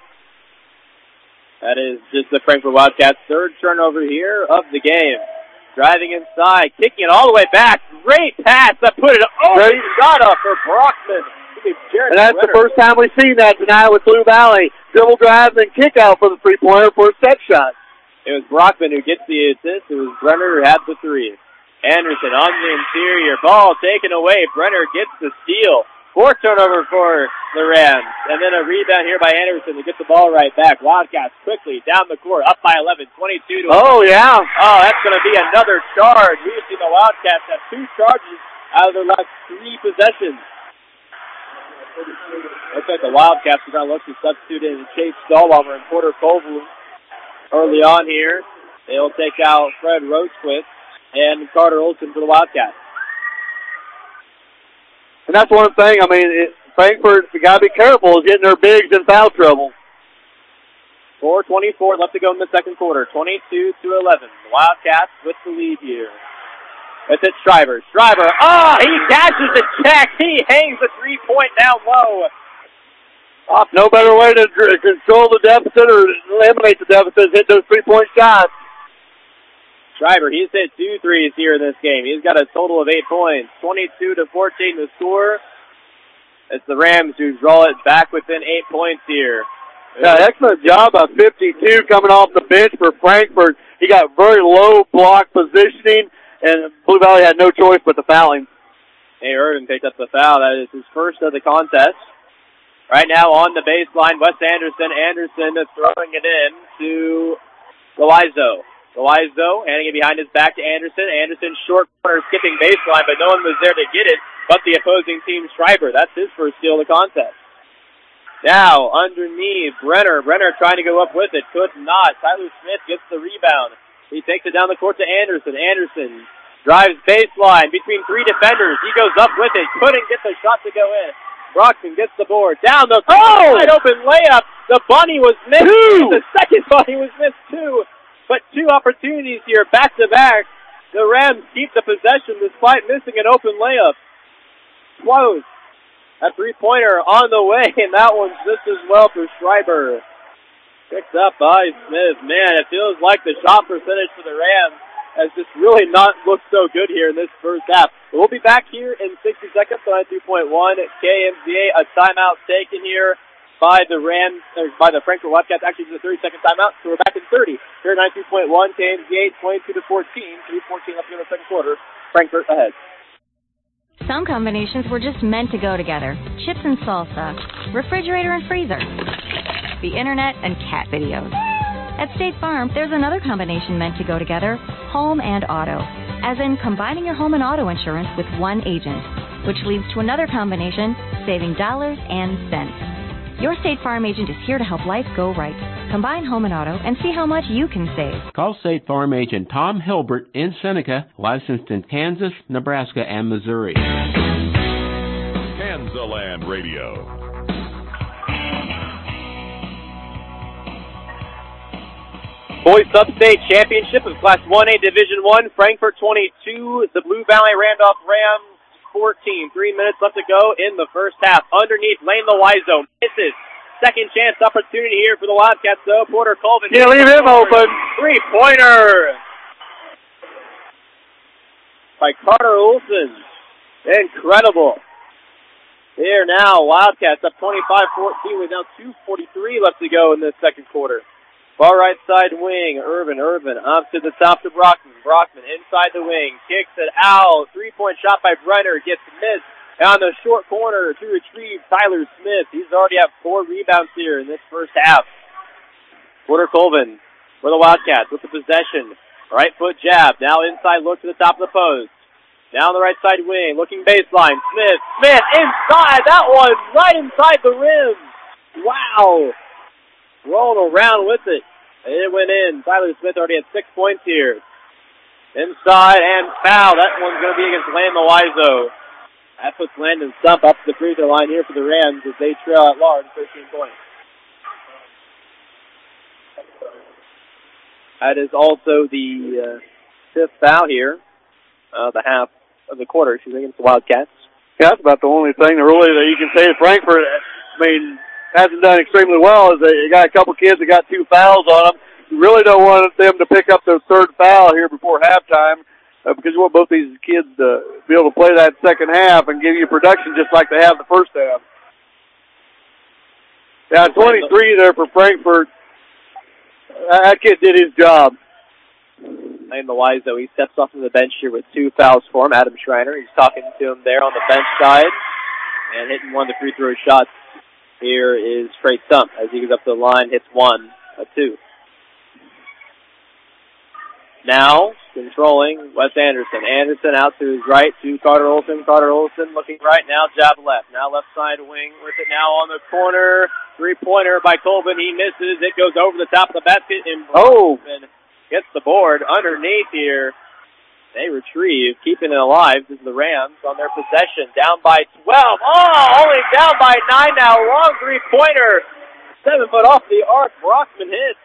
Speaker 1: That is just the Frankfurt Wildcats' third turnover here of the game. Driving inside, kicking it all the way back. Great pass that put it over the shot up for Brockman.
Speaker 2: And that's the first time we've seen that tonight with Blue Valley. Dribble drive and kick out for the three-pointer for a set shot.
Speaker 1: It was Brockman who gets the assist. It was Brenner who had the three. Anderson on the interior. Ball taken away. Brenner gets the steal. Fourth turnover for the Rams. And then a rebound here by Anderson to get the ball right back. Wildcats quickly down the court. Up by eleven. twenty-two to
Speaker 2: Oh, yeah.
Speaker 1: Oh, that's going to be another charge. We've seen the Wildcats have two charges out of their last three possessions. Looks like the Wildcats are going to look to substitute in Chase Dahlbaumer and Porter Colvin early on here. They'll take out Fred Rosequist and Carter Olsen for the Wildcats.
Speaker 2: And that's one thing, I mean, it, Frankfurt, you got to be careful, is getting their bigs in foul trouble.
Speaker 1: four twenty-four left to go in the second quarter, twenty-two to eleven. The Wildcats with the lead here. It's it Schreiber. Schreiber, oh, he catches the check. He hangs the three-point down low.
Speaker 2: Oh, no better way to dr- control the deficit or eliminate the deficit is hit those three-point shots.
Speaker 1: Schreiber, he's hit two threes here in this game. He's got a total of eight points. twenty-two to fourteen to score. It's the Rams who draw it back within eight points here.
Speaker 2: Yeah, excellent job by fifty-two coming off the bench for Frankfurt. He got very low block positioning, and Blue Valley had no choice but the fouling.
Speaker 1: Hey, Irvin picked up the foul. That is his first of the contest. Right now on the baseline, Wes Anderson. Anderson is throwing it in to Loizo. Loizo handing it behind his back to Anderson. Anderson short corner skipping baseline, but no one was there to get it but the opposing team, Schreiber. That's his first steal of the contest. Now, underneath, Brenner. Brenner trying to go up with it. Could not. Tyler Smith gets the rebound. He takes it down the court to Anderson. Anderson drives baseline between three defenders. He goes up with it. Couldn't get the shot to go in. Brockman gets the board. Down the oh! wide open layup. The bunny was missed.
Speaker 2: Two.
Speaker 1: The second bunny was missed, too. But two opportunities here, back-to-back. The Rams keep the possession despite missing an open layup. Close. A three-pointer on the way, and that one's just as well for Schreiber. Picked up by Smith. Man, it feels like the shot percentage for the Rams has just really not looked so good here in this first half. But we'll be back here in sixty seconds on ninety-two point one. K M Z A, a timeout taken here by the Rams, or by the Frankfurt Wildcats. Actually, it's a thirty-second timeout, so we're back in thirty. Here at ninety-two point one, K M Z A, twenty-two to fourteen. three fourteen left to go in the second quarter. Frankfurt ahead.
Speaker 14: Some combinations were just meant to go together. Chips and salsa, refrigerator and freezer, the internet and cat videos. At State Farm, there's another combination meant to go together, home and auto. As in combining your home and auto insurance with one agent, which leads to another combination, saving dollars and cents. Your State Farm agent is here to help life go right. Combine home and auto and see how much you can save.
Speaker 15: Call State Farm agent Tom Hilbert in Seneca, licensed in Kansas, Nebraska, and Missouri.
Speaker 8: Kansaland Radio.
Speaker 1: Boys Sub-State Championship of Class one A Division one, Frankfurt twenty-two, the Blue Valley Randolph Rams fourteen. Three minutes left to go in the first half. Underneath, Lane Loizo misses. Second chance opportunity here for the Wildcats, though. Porter Colvin.
Speaker 2: Yeah, leave him open.
Speaker 1: Three-pointer by Carter Olsen. Incredible. Here now, Wildcats up twenty-five fourteen with now two forty-three left to go in this second quarter. Far right side wing, Irvin, Irvin up to the top to Brockman. Brockman inside the wing, kicks it out. Three-point shot by Brenner, gets missed. On the short corner to retrieve Tyler Smith. He's already had four rebounds here in this first half. Porter Colvin for the Wildcats with the possession. Right foot jab, now inside look to the top of the post. Now on the right side wing, looking baseline. Smith, Smith inside, that one right inside the rim. Wow. Rolling around with it. It went in. Tyler Smith already had six points here. Inside and foul. That one's going to be against Landon Wiseau. That puts Landon Stump up to the free throw line here for the Rams as they trail at large, thirteen points. That is also the uh, fifth foul here, uh, the half of the quarter, excuse me, against the Wildcats.
Speaker 2: Yeah, that's about the only thing that really that you can say Frankfort, I mean, hasn't done extremely well is they got a couple kids that got two fouls on them. You really don't want them to pick up their third foul here before halftime uh, because you want both these kids to be able to play that second half and give you production just like they have the first half. Yeah, twenty-three there for Frankfort. That kid did his job.
Speaker 1: Landon Wiseau, he steps off of the bench here with two fouls for him. Adam Schreiner, he's talking to him there on the bench side and hitting one of the free throw shots. Here is Trey Stump as he goes up to the line, hits one, a two. Now, controlling Wes Anderson. Anderson out to his right to Carter Olson. Carter Olson looking right now, jab left. Now left side wing with it now on the corner. Three-pointer by Colvin. He misses. It goes over the top of the basket. And
Speaker 2: oh.
Speaker 1: Gets the board underneath here. They retrieve, keeping it alive. This is the Rams on their possession. Down by twelve. Oh, only down by nine now. Long three-pointer. Seven foot off the arc. Brockman hits.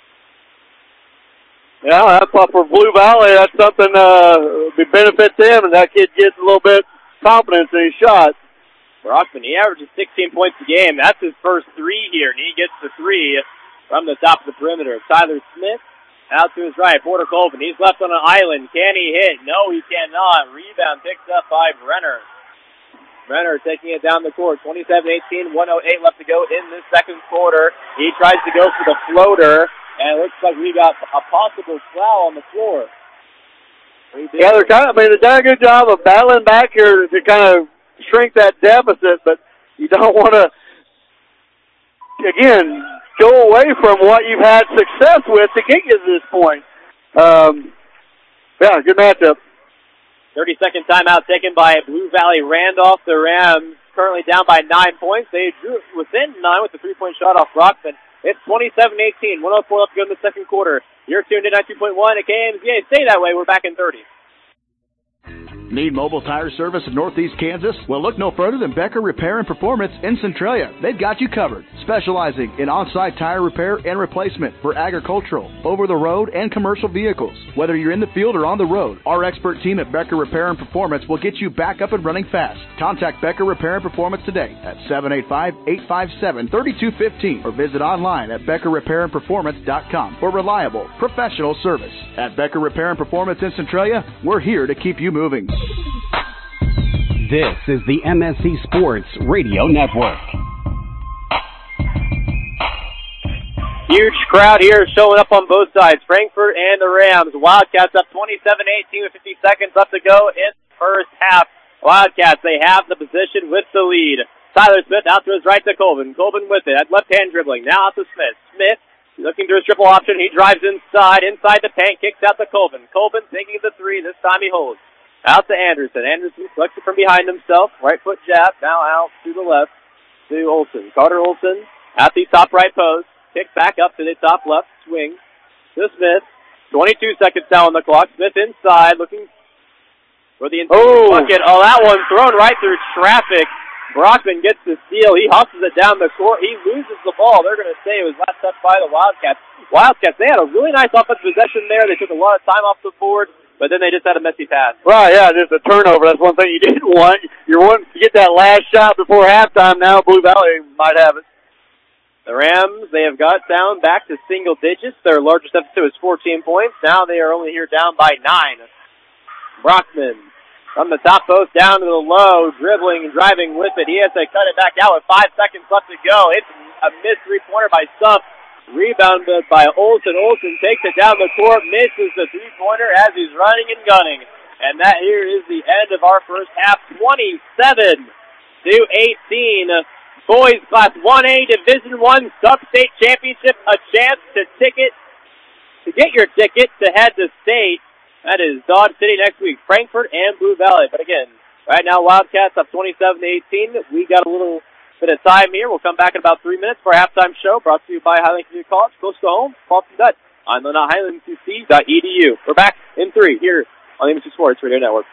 Speaker 2: Yeah, that's what for Blue Valley. That's something uh benefits them, and that kid gets a little bit confidence in his shot.
Speaker 1: Brockman, he averages sixteen points a game. That's his first three here, and he gets the three from the top of the perimeter. Tyler Smith out to his right. Porter Colvin, he's left on an island. Can he hit? No, he cannot. Rebound picked up by Brenner. Brenner taking it down the court. twenty-seven eighteen, one oh eight left to go in this second quarter. He tries to go for the floater, and it looks like we got a possible foul on the floor.
Speaker 2: Yeah, they're kind of, I mean, they've done a good job of battling back here to kind of shrink that deficit, but you don't want to, again, go away from what you've had success with to get you to this point. Um, yeah, good matchup.
Speaker 1: thirty-second timeout taken by Blue Valley Randolph. The Rams currently down by nine points. They drew within nine with the three-point shot off Brockman. It's twenty-seven eighteen, one oh four left to go in the second quarter. You're tuned in ninety-two point one at K M Z A. Stay that way. We're back in thirty.
Speaker 16: Need mobile tire service in Northeast Kansas? Well, look no further than Becker Repair and Performance in Centralia. They've got you covered, specializing in on-site tire repair and replacement for agricultural, over-the-road, and commercial vehicles. Whether you're in the field or on the road, our expert team at Becker Repair and Performance will get you back up and running fast. Contact Becker Repair and Performance today at seven eight five, eight five seven, three two one five or visit online at becker repair and performance dot com for reliable, professional service. At Becker Repair and Performance in Centralia, we're here to keep you moving.
Speaker 12: This is the M S C Sports Radio Network.
Speaker 1: Huge crowd here showing up on both sides. Frankfort and the Rams. Wildcats up twenty-seven eighteen with fifty seconds left to go in the first half. Wildcats, they have the position with the lead. Tyler Smith out to his right to Colvin. Colvin with it. At left hand dribbling. Now out to Smith. Smith looking through his triple option. He drives inside. Inside the paint. Kicks out to Colvin. Colvin taking the three. This time he holds. Out to Anderson. Anderson flex it from behind himself. Right foot jab. Now out to the left to Olson. Carter Olson at the top right post. Kick back up to the top left swing to Smith. twenty-two seconds now on the clock. Smith inside looking for the inside
Speaker 2: oh.
Speaker 1: bucket. Oh, that one thrown right through traffic. Brockman gets the steal. He hustles it down the court. He loses the ball. They're going to say it was last touched by the Wildcats. Wildcats, they had a really nice offensive possession there. They took a lot of time off the board. But then they just had a messy pass.
Speaker 2: Right, yeah, just a turnover. That's one thing you didn't want. You're wanting to get that last shot before halftime. Now Blue Valley might have it.
Speaker 1: The Rams, they have got down back to single digits. Their largest deficit was fourteen points. Now they are only here down by nine. Brockman from the top post down to the low, dribbling and driving with it. He has to cut it back out with five seconds left to go. It's a missed three-pointer by Stump. Rebounded by Olsen. Olsen takes it down the court, misses the three-pointer as he's running and gunning. And that here is the end of our first half, twenty-seven to eighteen. Boys Class one A Division one Sub-State Championship, a chance to ticket, to get your ticket to head to state. That is Dodge City next week, Frankfort and Blue Valley. But again, right now Wildcats up twenty-seven to eighteen. We got a little bit of time here. We'll come back in about three minutes for our halftime show, brought to you by Highland Community College, close to home, Paulson Dutch, on the Highland C C dot E D U. We're back in three here on the M S C Sports Radio Network.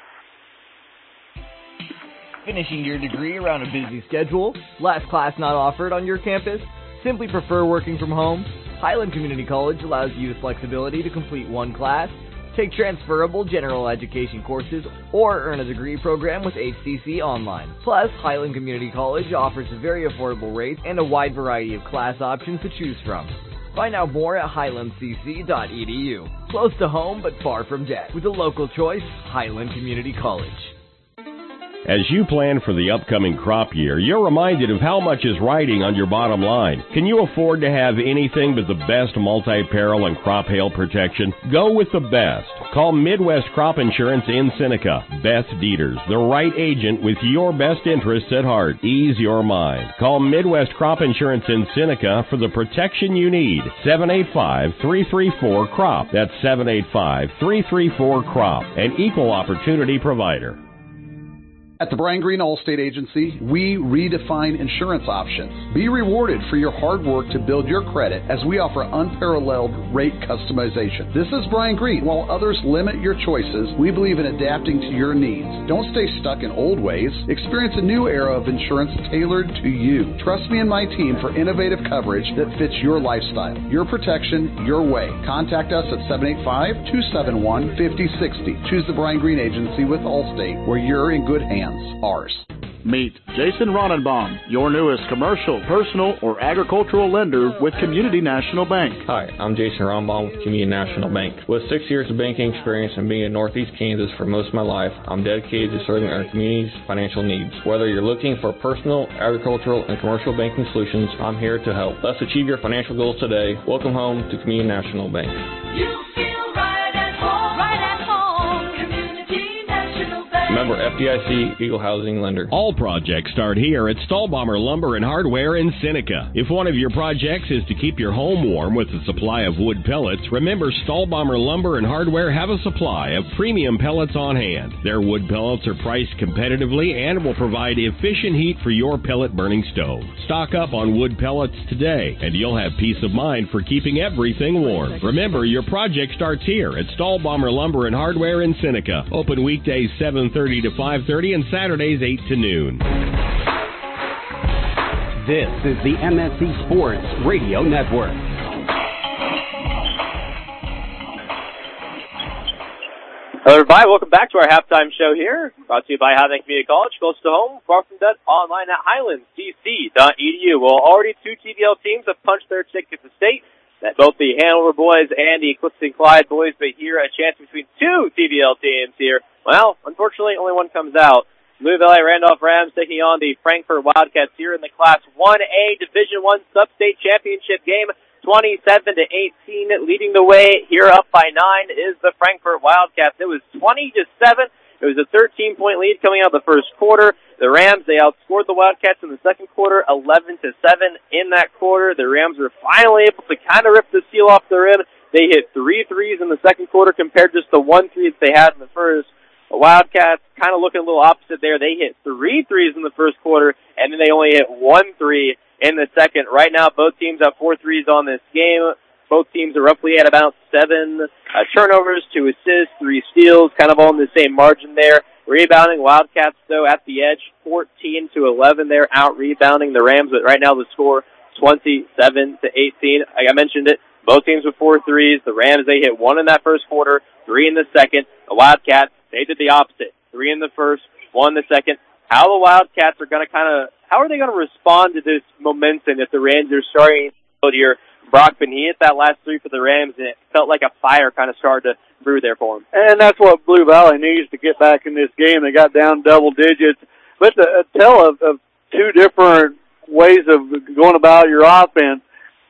Speaker 17: Finishing your degree around a busy schedule? Last class not offered on your campus? Simply prefer working from home? Highland Community College allows you the flexibility to complete one class, take transferable general education courses, or earn a degree program with H C C Online. Plus, Highland Community College offers a very affordable rates and a wide variety of class options to choose from. Find out more at highland c c dot e d u. Close to home but far from debt. With a local choice, Highland Community College.
Speaker 18: As you plan for the upcoming crop year, you're reminded of how much is riding on your bottom line. Can you afford to have anything but the best multi-peril and crop hail protection? Go with the best. Call Midwest Crop Insurance in Seneca. Beth Dieters, the right agent with your best interests at heart. Ease your mind. Call Midwest Crop Insurance in Seneca for the protection you need. seven eight five, three three four, C R O P. That's seven eight five, three three four, C R O P. An equal opportunity provider.
Speaker 19: At the Brian Green Allstate Agency, we redefine insurance options. Be rewarded for your hard work to build your credit as we offer unparalleled rate customization. This is Brian Green. While others limit your choices, we believe in adapting to your needs. Don't stay stuck in old ways. Experience a new era of insurance tailored to you. Trust me and my team for innovative coverage that fits your lifestyle. Your protection, your way. Contact us at seven eight five, two seven one, five zero six zero. Choose the Brian Green Agency with Allstate, where you're in good hands. Ours.
Speaker 16: Meet Jason Ronenbaum, your newest commercial, personal, or agricultural lender with Community National Bank.
Speaker 20: Hi, I'm Jason Ronenbaum with Community National Bank. With six years of banking experience and being in Northeast Kansas for most of my life, I'm dedicated to serving our community's financial needs. Whether you're looking for personal, agricultural, and commercial banking solutions, I'm here to help. Let's achieve your financial goals today. Welcome home to Community National Bank.
Speaker 3: You feel right at home, right at home, Community National Bank.
Speaker 20: Member F D I C, Eagle Housing Lender.
Speaker 18: All projects start here at Stahlbomber Lumber and Hardware in Seneca. If one of your projects is to keep your home warm with a supply of wood pellets, remember Stahlbomber Lumber and Hardware have a supply of premium pellets on hand. Their wood pellets are priced competitively and will provide efficient heat for your pellet burning stove. Stock up on wood pellets today, and you'll have peace of mind for keeping everything warm. Remember, your project starts here at Stahlbomber Lumber and Hardware in Seneca. Open weekdays seven thirty to five thirty and Saturdays eight to noon.
Speaker 12: This is the M S C Sports Radio Network.
Speaker 1: Hello, everybody. Welcome back to our halftime show here, brought to you by Highland Community College, close to home, far from dead, online at highland c c dot e d u. Well, already two T V L teams have punched their ticket to state. That both the Hanover boys and the Eclipse and Clyde boys, but here a chance between two T V L teams here. Well, unfortunately, only one comes out. Blue Valley Randolph Rams taking on the Frankfort Wildcats here in the Class one A Division one Sub-State Championship game, twenty-seven to eighteen. Leading the way here up by nine is the Frankfort Wildcats. It was twenty to seven. It was a thirteen-point lead coming out of the first quarter. The Rams, they outscored the Wildcats in the second quarter, eleven to seven in that quarter. The Rams were finally able to kind of rip the seal off the rim. They hit three threes in the second quarter compared to just the one three that they had in the first. The Wildcats kind of looking a little opposite there. They hit three threes in the first quarter, and then they only hit one three in the second. Right now, both teams have four threes on this game. Both teams are roughly at about seven uh, turnovers, two assists, three steals, kind of all in the same margin there. Rebounding, Wildcats, though, at the edge, fourteen to eleven. They're out-rebounding the Rams, but right now the score, twenty-seven to eighteen. Like I mentioned it, both teams with four threes. The Rams, they hit one in that first quarter, three in the second. The Wildcats, they did the opposite. Three in the first, one in the second. How the Wildcats are going to kind of, how are they going to respond to this momentum if the Rams are starting to build here? Brockman, he hit that last three for the Rams, and it felt like a fire kind of started to brew there for him.
Speaker 2: And that's what Blue Valley needs to get back in this game. They got down double digits. But a tell of, of two different ways of going about your offense.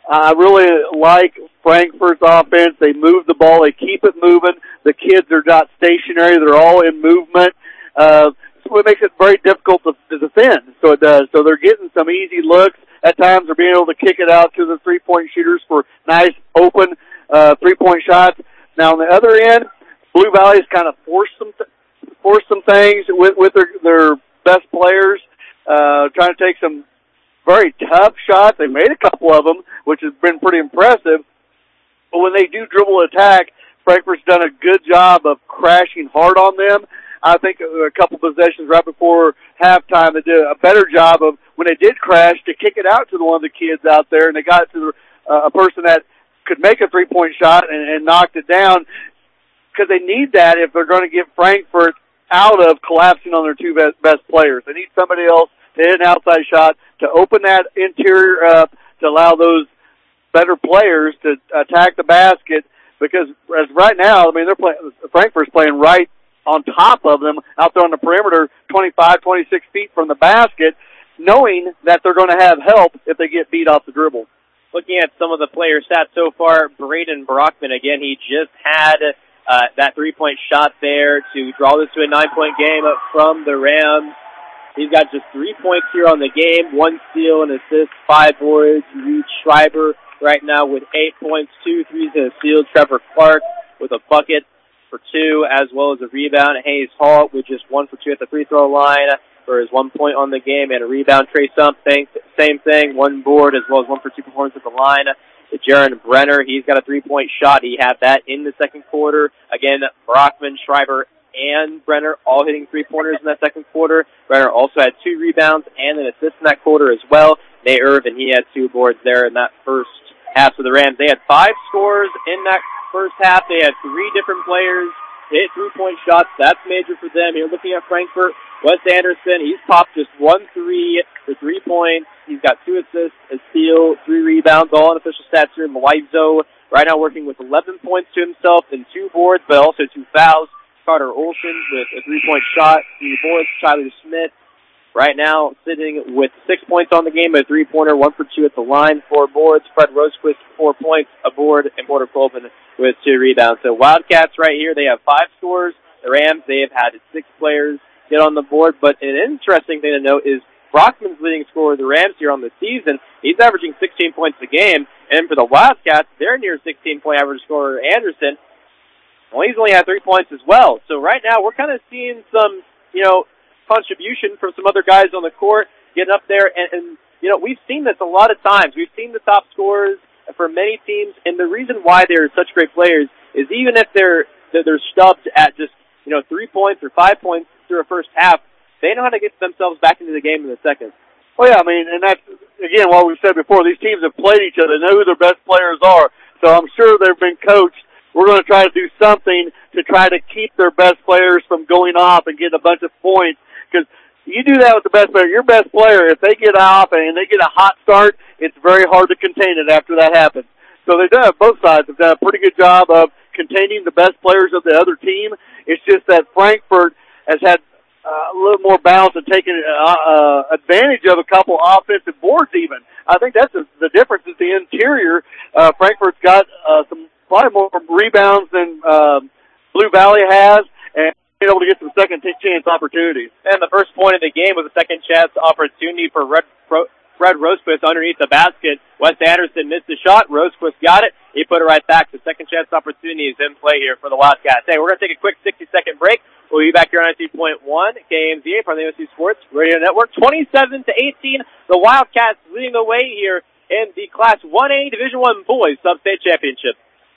Speaker 2: I really like Frankfurt's offense. They move the ball. They keep it moving. The kids are not stationary. They're all in movement. Uh, so it makes it very difficult to, to defend. So it does. So they're getting some easy looks. At times they're being able to kick it out to the three-point shooters for nice, open uh, three-point shots. Now on the other end, Blue Valley's kind of forced some th- forced some things with, with their, their best players, uh, trying to take some very tough shots. They made a couple of them, which has been pretty impressive. But when they do dribble attack, Frankfurt's done a good job of crashing hard on them. I think a couple possessions right before halftime, they did a better job of, when they did crash, to kick it out to the one of the kids out there, and they got it to the, uh, a person that could make a three-point shot and, and knocked it down, because they need that if they're going to get Frankfurt out of collapsing on their two best, best players. They need somebody else to hit an outside shot, to open that interior up, to allow those better players to attack the basket, because as right now, I mean, they're playing, Frankfurt's playing right on top of them out there on the perimeter, twenty-five, twenty-six feet from the basket, knowing that they're going to have help if they get beat off the dribble.
Speaker 1: Looking at some of the player stats so far, Braden Brockman, again, he just had uh, that three-point shot there to draw this to a nine-point game from the Rams. He's got just three points here on the game, one steal, an assist, five boards. Reed Schreiber right now with eight points, two threes and a steal. Trevor Clark with a bucket for two, as well as a rebound. Hayes Hall with just one for two at the free throw line for his one point on the game and a rebound. Trey Sump, same thing, one board as well as one for two performance at the line. Jaron Brenner, he's got a three-point shot. He had that in the second quarter. Again, Brockman, Schreiber, and Brenner all hitting three-pointers in that second quarter. Brenner also had two rebounds and an assist in that quarter as well. Nate Irvin, he had two boards there in that first half of the Rams. They had five scores in that first half. They had three different players hit three-point shots. That's major for them. You're looking at Frankfurt. Wes Anderson, he's popped just one three for three points. He's got two assists, a steal, three rebounds, all unofficial stats here. Malaizo right now working with eleven points to himself and two boards, but also two fouls. Carter Olson with a three-point shot, three boards. Tyler Smith right now sitting with six points on the game, a three-pointer, one for two at the line, four boards. Fred Rosequist, four points, a board, and Porter Colvin with two rebounds. So Wildcats right here, they have five scores. The Rams, they have had six players get on the board. But an interesting thing to note is Brockman's leading scorer of the Rams here on the season. He's averaging sixteen points a game. And for the Wildcats, their near sixteen-point average scorer, Anderson, well, he's only had three points as well. So right now, we're kind of seeing some, you know, contribution from some other guys on the court getting up there. And, and, you know, we've seen this a lot of times. We've seen the top scorers for many teams. And the reason why they're such great players is even if they're, they're stubbed at just, you know, three points or five points through a first half, they know how to get themselves back into the game in the second.
Speaker 2: Well, yeah, I mean, and that's, again, what we said before, these teams have played each other, know who their best players are. So I'm sure they've been coached. We're going to try to do something to try to keep their best players from going off and getting a bunch of points. Because you do that with the best player. Your best player, if they get off and they get a hot start, it's very hard to contain it after that happens. So they've done, both sides have done a pretty good job of containing the best players of the other team. It's just that Frankfurt has had uh, a little more balance and taken uh, uh, advantage of a couple offensive boards even. I think that's the, the difference is the interior. Uh, Frankfurt's got uh, some probably more rebounds than uh, Blue Valley has, and been able to get some second chance opportunities.
Speaker 1: And the first point of the game was a second chance opportunity for Red, Pro, Fred Rosequist underneath the basket. Wes Anderson missed the shot. Rosequist got it. He put it right back. The second chance opportunity is in play here for the Wildcats. Hey, we're going to take a quick sixty-second break. We'll be back here on ninety-two point one K M Z A from the M S C Sports Radio Network. twenty-seven to eighteen, the Wildcats leading the way here in the Class one A Division one Boys Sub-State Championship.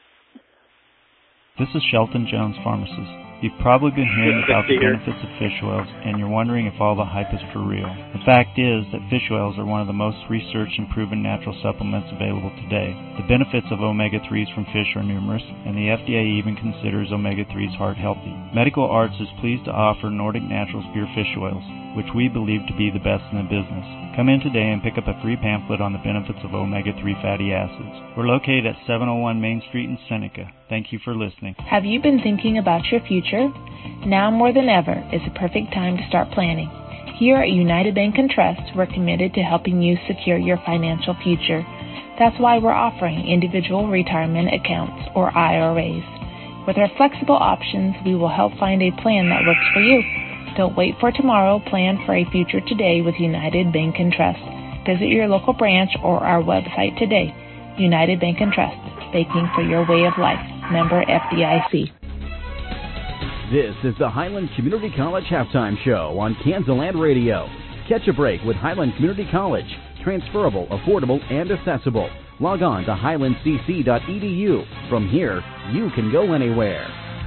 Speaker 21: This is Shelton Jones, pharmacist. You've probably been hearing about the benefits of fish oils, and you're wondering if all the hype is for real. The fact is that fish oils are one of the most researched and proven natural supplements available today. The benefits of omega threes from fish are numerous, and the F D A even considers omega threes heart healthy. Medical Arts is pleased to offer Nordic Naturals Pure Fish Oils, which we believe to be the best in the business. Come in today and pick up a free pamphlet on the benefits of omega three fatty acids. We're located at seven oh one Main Street in Seneca. Thank you for listening.
Speaker 22: Have you been thinking about your future? Now more than ever is the perfect time to start planning. Here at United Bank and Trust, we're committed to helping you secure your financial future. That's why we're offering individual retirement accounts, or I R As. With our flexible options, we will help find a plan that works for you. Don't wait for tomorrow. Plan for a future today with United Bank and Trust. Visit your local branch or our website today. United Bank and Trust, banking for your way of life. Member F D I C.
Speaker 4: This is the Highland Community College Halftime Show on Kansaland Radio. Catch a break with Highland Community College. Transferable, affordable, and accessible. Log on to highland c c dot e d u. From here, you can go anywhere.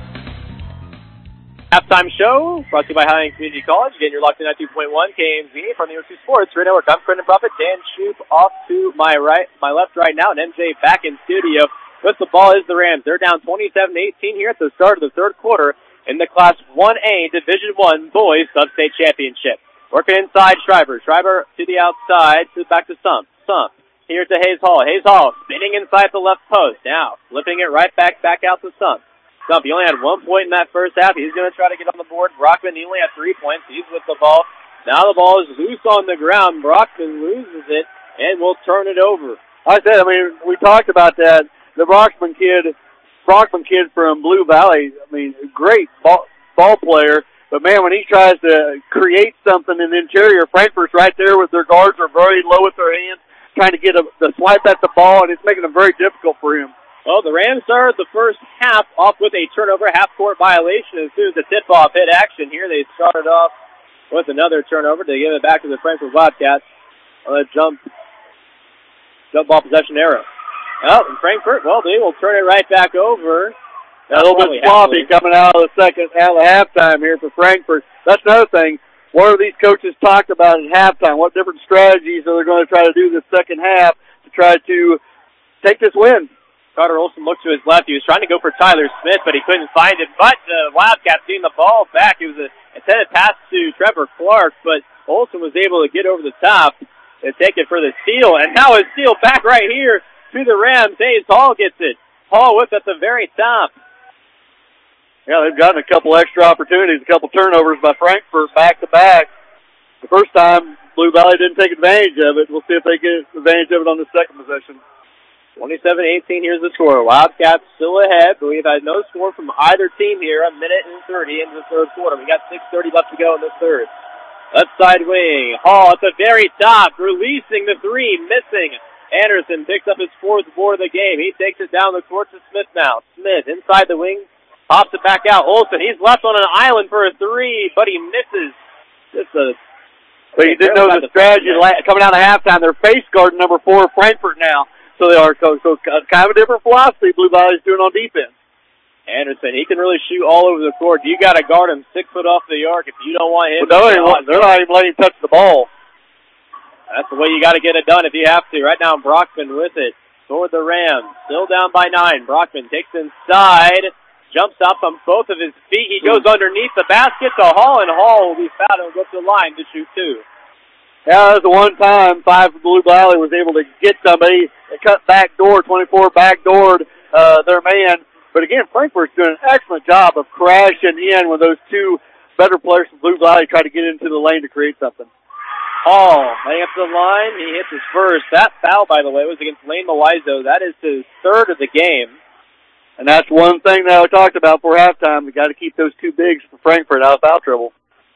Speaker 1: Halftime show brought to you by Highland Community College. Again, you're locked in at two point one K M Z from the U S C Sports Radio Network. I'm Brendan Prophet. Dan Shoup off to my right, my left right now, and M J back in studio. With the ball is the Rams. They're down twenty-seven to eighteen here at the start of the third quarter in the Class one A Division one Boys Sub-State Championship. Working inside Schreiber. Schreiber to the outside, to back to Sump. Sump. Here to Hayes Hall. Hayes Hall spinning inside the left post. Now, flipping it right back, back out to Sump. Sump, he only had one point in that first half. He's going to try to get on the board. Brockman, he only had three points. He's with the ball. Now the ball is loose on the ground. Brockman loses it and will turn it over.
Speaker 2: I said, I mean, we talked about that. The Brockman kid, Brockman kid from Blue Valley, I mean, great ball, ball player. But, man, when he tries to create something in the interior, Frankfurt's right there with their guards are very low with their hands, trying to get a, the swipe at the ball, and it's making it very difficult for him.
Speaker 1: Well, the Rams started the first half off with a turnover, half-court violation. As soon as the tip-off hit action here, they started off with another turnover to give it back to the Frankfurt Wildcats on a jump, jump ball possession arrow. Well, and Frankfurt, well, they will turn it right back over.
Speaker 2: A little bit sloppy coming out of the second, out of halftime here for Frankfurt. That's another thing. What are these coaches talked about at halftime? What different strategies are they going to try to do this second half to try to take this win?
Speaker 1: Carter Olson looked to his left. He was trying to go for Tyler Smith, but he couldn't find it. But the Wildcats getting the ball back. It was an intended pass to Trevor Clark, but Olson was able to get over the top and take it for the steal. And now a steal back right here to the Rams. Hayes Hall gets it. Hall with at the very top.
Speaker 2: Yeah, they've gotten a couple extra opportunities, a couple turnovers by Frankfurt back-to-back. The first time, Blue Valley didn't take advantage of it. We'll see if they get advantage of it on the second possession.
Speaker 1: twenty-seven eighteen, here's the score. Wildcats still ahead, but we've had no score from either team here. A minute and thirty into the third quarter. We got six thirty left to go in the third. Left side wing. Hall at the very top, releasing the three, missing. Anderson picks up his fourth board of the game. He takes it down the court to Smith now. Smith inside the wing. Pops it back out. Olsen, he's left on an island for a three, but he misses. Just a.
Speaker 2: But you didn't know the strategy coming out of halftime. They're face guard number four, Frankfurt now. So they are so, so kind of a different philosophy Blue Valley's doing on defense.
Speaker 1: Anderson, he can really shoot all over the court. You got to guard him six foot off the arc if you don't want him.
Speaker 2: But they're, not, they're not even letting him touch the ball.
Speaker 1: That's the way you got to get it done if you have to. Right now, Brockman with it toward the Rams. Still down by nine. Brockman takes inside. Jumps up on both of his feet. He goes underneath the basket to Hall, and Hall will be fouled and go to the line to shoot two.
Speaker 2: Yeah, that was the one time Five Blue Valley was able to get somebody. They cut back door, twenty-four backdoored uh, their man. But again, Frankfurt's doing an excellent job of crashing in when those two better players from Blue Valley try to get into the lane to create something.
Speaker 1: Hall, laying up to the line. He hits his first. That foul, by the way, was against Lane Mawizo. That is his third of the game.
Speaker 2: And that's one thing that I talked about for halftime. We got to keep those two bigs for Frankfurt out of foul trouble.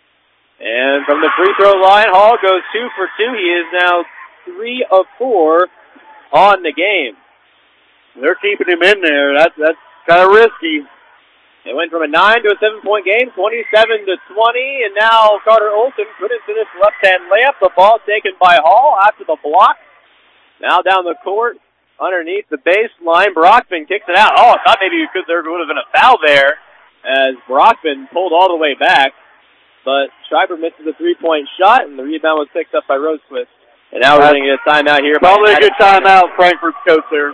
Speaker 1: And from the free throw line, Hall goes two for two. He is now three of four on the game.
Speaker 2: They're keeping him in there. That's that's kind of risky.
Speaker 1: It went from a nine to a seven-point game, twenty-seven to twenty, and now Carter Olson couldn't finish left-hand layup. The ball taken by Hall after the block. Now down the court. Underneath the baseline, Brockman kicks it out. Oh, I thought maybe because there would have been a foul there as Brockman pulled all the way back. But Schreiber misses a three-point shot, and the rebound was picked up by Rosequist. And now we're going to get a timeout here.
Speaker 2: Probably a good timeout, Frankfurt's coach there.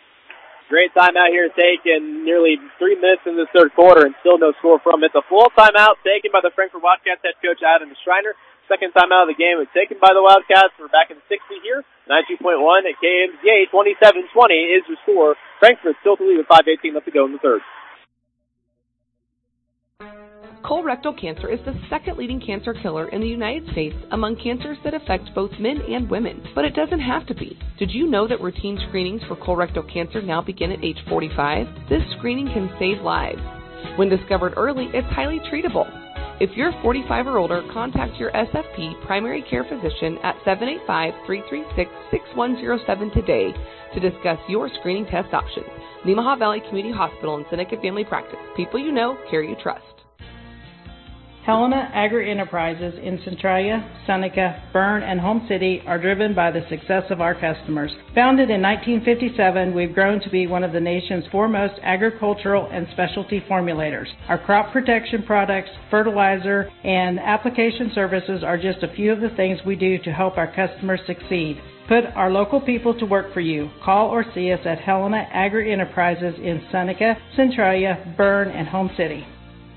Speaker 1: Great timeout here taken nearly three minutes in the third quarter, and still no score from it. The full timeout taken by the Frankfurt Wildcats head coach Adam Schreiner. Second timeout of the game was taken by the Wildcats. We're back in sixty here. ninety-two point one at K M Z A. twenty-seven twenty is the score. Frankfurt still to lead with five eighteen left to go in the third.
Speaker 5: Colorectal cancer is the second leading cancer killer in the United States among cancers that affect both men and women, but it doesn't have to be. Did you know that routine screenings for colorectal cancer now begin at age forty-five? This screening can save lives. When discovered early, it's highly treatable. If you're forty-five or older, contact your S F P primary care physician at seven eight five, three three six, six one zero seven today to discuss your screening test options. Nemaha Valley Community Hospital and Seneca Family Practice. People you know, care you trust.
Speaker 7: Helena Agri-Enterprises in Centralia, Seneca, Bern, and Home City are driven by the success of our customers. Founded in nineteen fifty-seven, we've grown to be one of the nation's foremost agricultural and specialty formulators. Our crop protection products, fertilizer, and application services are just a few of the things we do to help our customers succeed. Put our local people to work for you. Call or see us at Helena Agri-Enterprises in Seneca, Centralia, Bern, and Home City.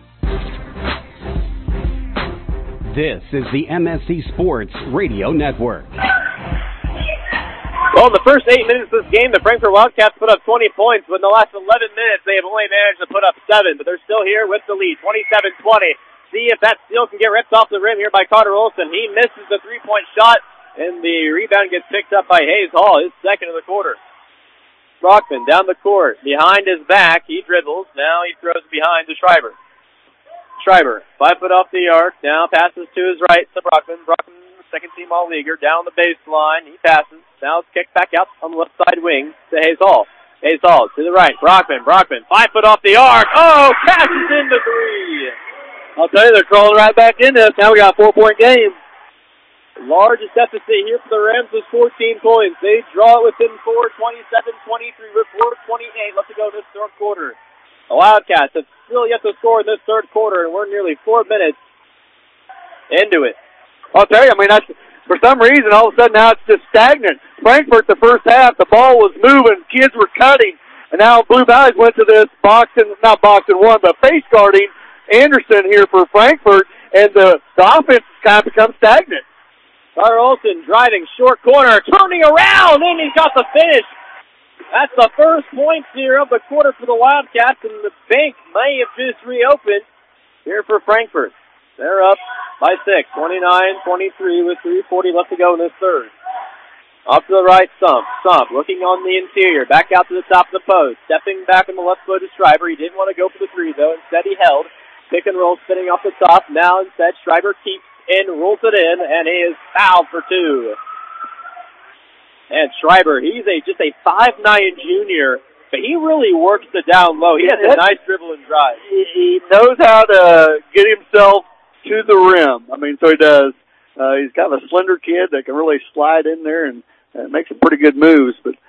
Speaker 12: This is the M S C Sports Radio Network.
Speaker 1: Well, in the first eight minutes of this game, the Frankfort Wildcats put up twenty points, but in the last eleven minutes, they have only managed to put up seven, but they're still here with the lead, twenty-seven twenty. See if that steal can get ripped off the rim here by Carter Olson. He misses the three-point shot, and the rebound gets picked up by Hayes Hall, his second of the quarter. Brockman down the court, behind his back, he dribbles. Now he throws behind to Schreiber. Schreiber, five foot off the arc, now passes to his right to Brockman. Brockman, second team all-leaguer, down the baseline. He passes. Now it's kicked back out on the left side wing to Hayes Hall. Hayes Hall to the right. Brockman, Brockman, five foot off the arc. Oh, passes into three. I'll tell you, they're crawling right back into this. Now we got a four-point game. Largest deficit here for the Rams was fourteen points. They draw it within four, twenty-seven twenty-three with four twenty-eight left to go in this third quarter. The Wildcats have still yet to score in this third quarter, and we're nearly four minutes into it.
Speaker 2: I'll tell you, I mean, that's, for some reason, all of a sudden now it's just stagnant. Frankfort, the first half, the ball was moving, kids were cutting, and now Blue Valleys went to this boxing, not boxing one, but face guarding Anderson here for Frankfort, and the, the offense has kind of become stagnant.
Speaker 1: Carter Olson driving short corner, turning around, and he's got the finish. That's the first points here of the quarter for the Wildcats, and the bank may have just reopened here for Frankfort. They're up by six, twenty-nine twenty-three with three forty left to go in this third. Off to the right, Stump. Stump looking on the interior, back out to the top of the post. Stepping back on the left foot to Schreiber. He didn't want to go for the three, though. Instead, he held. Pick and roll spinning off the top. Now, instead, Schreiber keeps in, rolls it in, and he is fouled for two. And Schreiber, he's a just a five nine junior, but he really works the down low. He has a nice dribble and drive.
Speaker 2: He, he knows how to get himself to the rim. I mean, so he does. Uh, he's kind of a slender kid that can really slide in there and uh, make some pretty good moves. But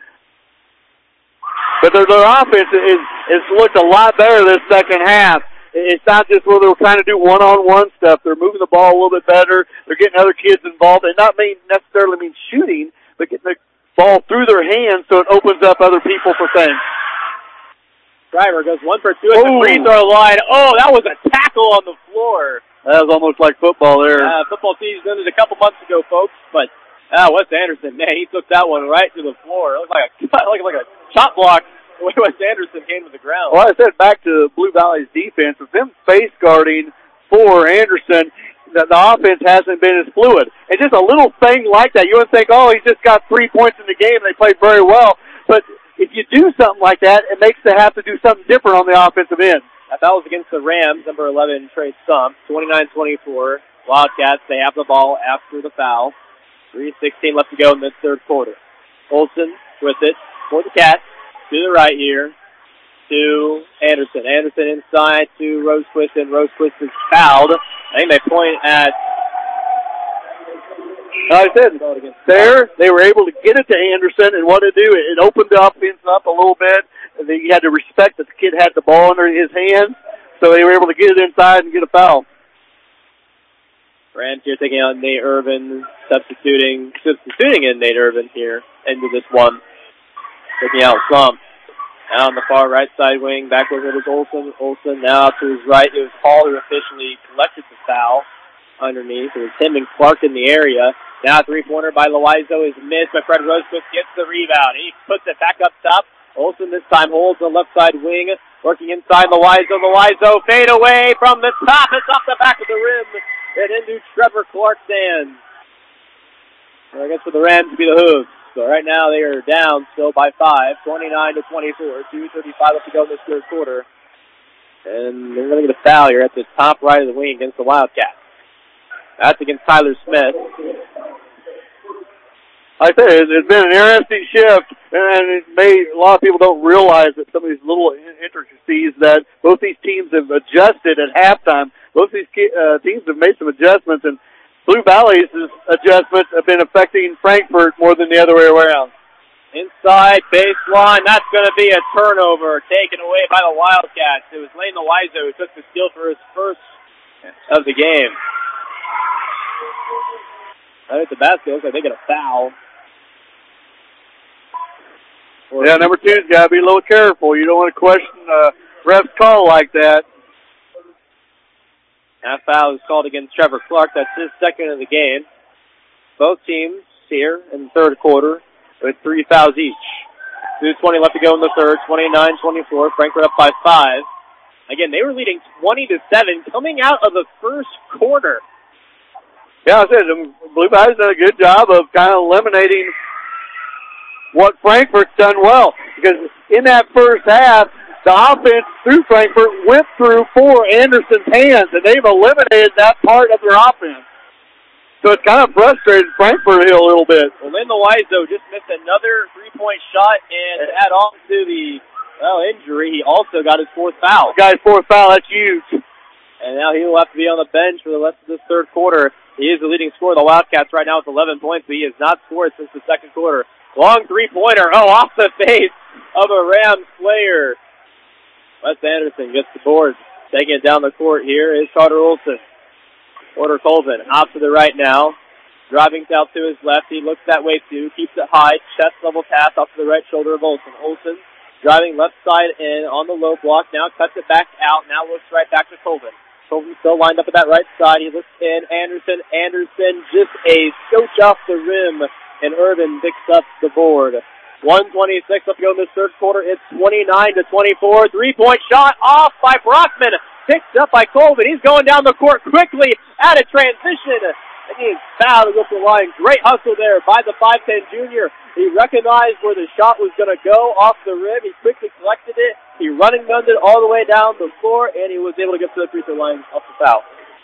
Speaker 2: but their, their offense is, is looked a lot better this second half. It's not just where they're trying to do one-on-one stuff. They're moving the ball a little bit better. They're getting other kids involved. And not mean necessarily mean shooting, but getting the ball through their hands so it opens up other people for things.
Speaker 1: Schreiber goes one for two at the free throw line. Oh, that was a tackle on the floor.
Speaker 2: That was almost like football there.
Speaker 1: Uh, football season ended a couple months ago, folks, but uh, Wes Anderson, man, he took that one right to the floor. It looked like a, like, like a chop block the way Wes Anderson came to the ground.
Speaker 2: Well, I said back to Blue Valley's defense, with them face guarding for Anderson, the, the offense hasn't been as fluid. And just a little thing like that, you would think, oh, he's just got three points in the game, and they played very well. But if you do something like that, it makes them have to do something different on the offensive end.
Speaker 1: That was against the Rams, number eleven, Trey Stump, twenty-nine twenty-four. Wildcats, they have the ball after the foul. three sixteen left to go in this third quarter. Olson with it for the Cats. To the right here to Anderson. Anderson inside to Rosequist, and Rosequist is fouled. I think they point at...
Speaker 2: Like I said, there, they were able to get it to Anderson, and what it do, it opened the offense up a little bit. You had to respect that the kid had the ball under his hands, so they were able to get it inside and get a foul.
Speaker 1: Rams here taking out Nate Irvin, substituting substituting in Nate Irvin here into this one. Taking out Slump. Now on the far right side wing, back over to Olson. Olson now to his right. It was Hall who officially collected the foul underneath. It was him and Clark in the area. Now three-pointer by Loizo is missed, but Fred Rosequist gets the rebound. He puts it back up top. Olson this time holds the left side wing Working inside Loizo. Loizo fade away from the top. It's off the back of the rim and into Trevor Clark's hands. Well, I guess for the Rams to be the Hooves. So right now they are down still by five, twenty-nine to twenty-four. two thirty-five left to go in this third quarter. And they're going to get a foul here at the top right of the wing against the Wildcats. That's against Tyler Smith.
Speaker 2: Like I say, it's been an interesting shift, and it may, a lot of people don't realize that some of these little intricacies that both these teams have adjusted at halftime. Both these uh, teams have made some adjustments, and Blue Valley's adjustments have been affecting Frankfort more than the other way around.
Speaker 1: Inside baseline, that's going to be a turnover taken away by the Wildcats. It was Lane Loizo who took the steal for his first of the game. I think the basket looks like they get a foul.
Speaker 2: Yeah, number two's got to be a little careful. You don't want to question uh, ref's call like that.
Speaker 1: That foul is called against Trevor Clark. That's his second of the game. Both teams here in the third quarter with three fouls each. two twenty left to go in the third, twenty-nine twenty-four. Frankfurt up by five. Again, they were leading twenty to seven coming out of the first quarter.
Speaker 2: Yeah, I said, Blue Valley's done a good job of kind of eliminating what Frankfurt's done well. Because in that first half, the offense through Frankfurt went through four Anderson's hands, and they've eliminated that part of their offense. So it's kind of frustrated Frankfurt here a little bit.
Speaker 1: Well, Lynn Loizo just missed another three-point shot, and to add on to the well, injury, he also got his fourth foul.
Speaker 2: Got his fourth foul, that's huge.
Speaker 1: And now he will have to be on the bench for the rest of this third quarter. He is the leading scorer of the Wildcats right now with eleven points, but he has not scored since the second quarter. Long three-pointer, oh, off the face of a Rams player. Wes Anderson gets the board. Taking it down the court here is Carter Olson. Porter Colvin off to the right now. Driving out to his left. He looks that way too. Keeps it high. Chest level pass off to the right shoulder of Olson. Olson driving left side in on the low block. Now cuts it back out. Now looks right back to Colvin. Colvin still lined up at that right side. He looks in. Anderson. Anderson just a scotch off the rim. And Irvin picks up the board. one twenty-six left to go in this third quarter. It's twenty-nine to twenty-four. Three-point shot off by Brockman. Picked up by Colvin. He's going down the court quickly out of transition. And he is fouled to go up the line. Great hustle there by the five ten junior. He recognized where the shot was going to go off the rim. He quickly collected it. He running gunned it all the way down the floor, and he was able to get to the free throw line off the foul.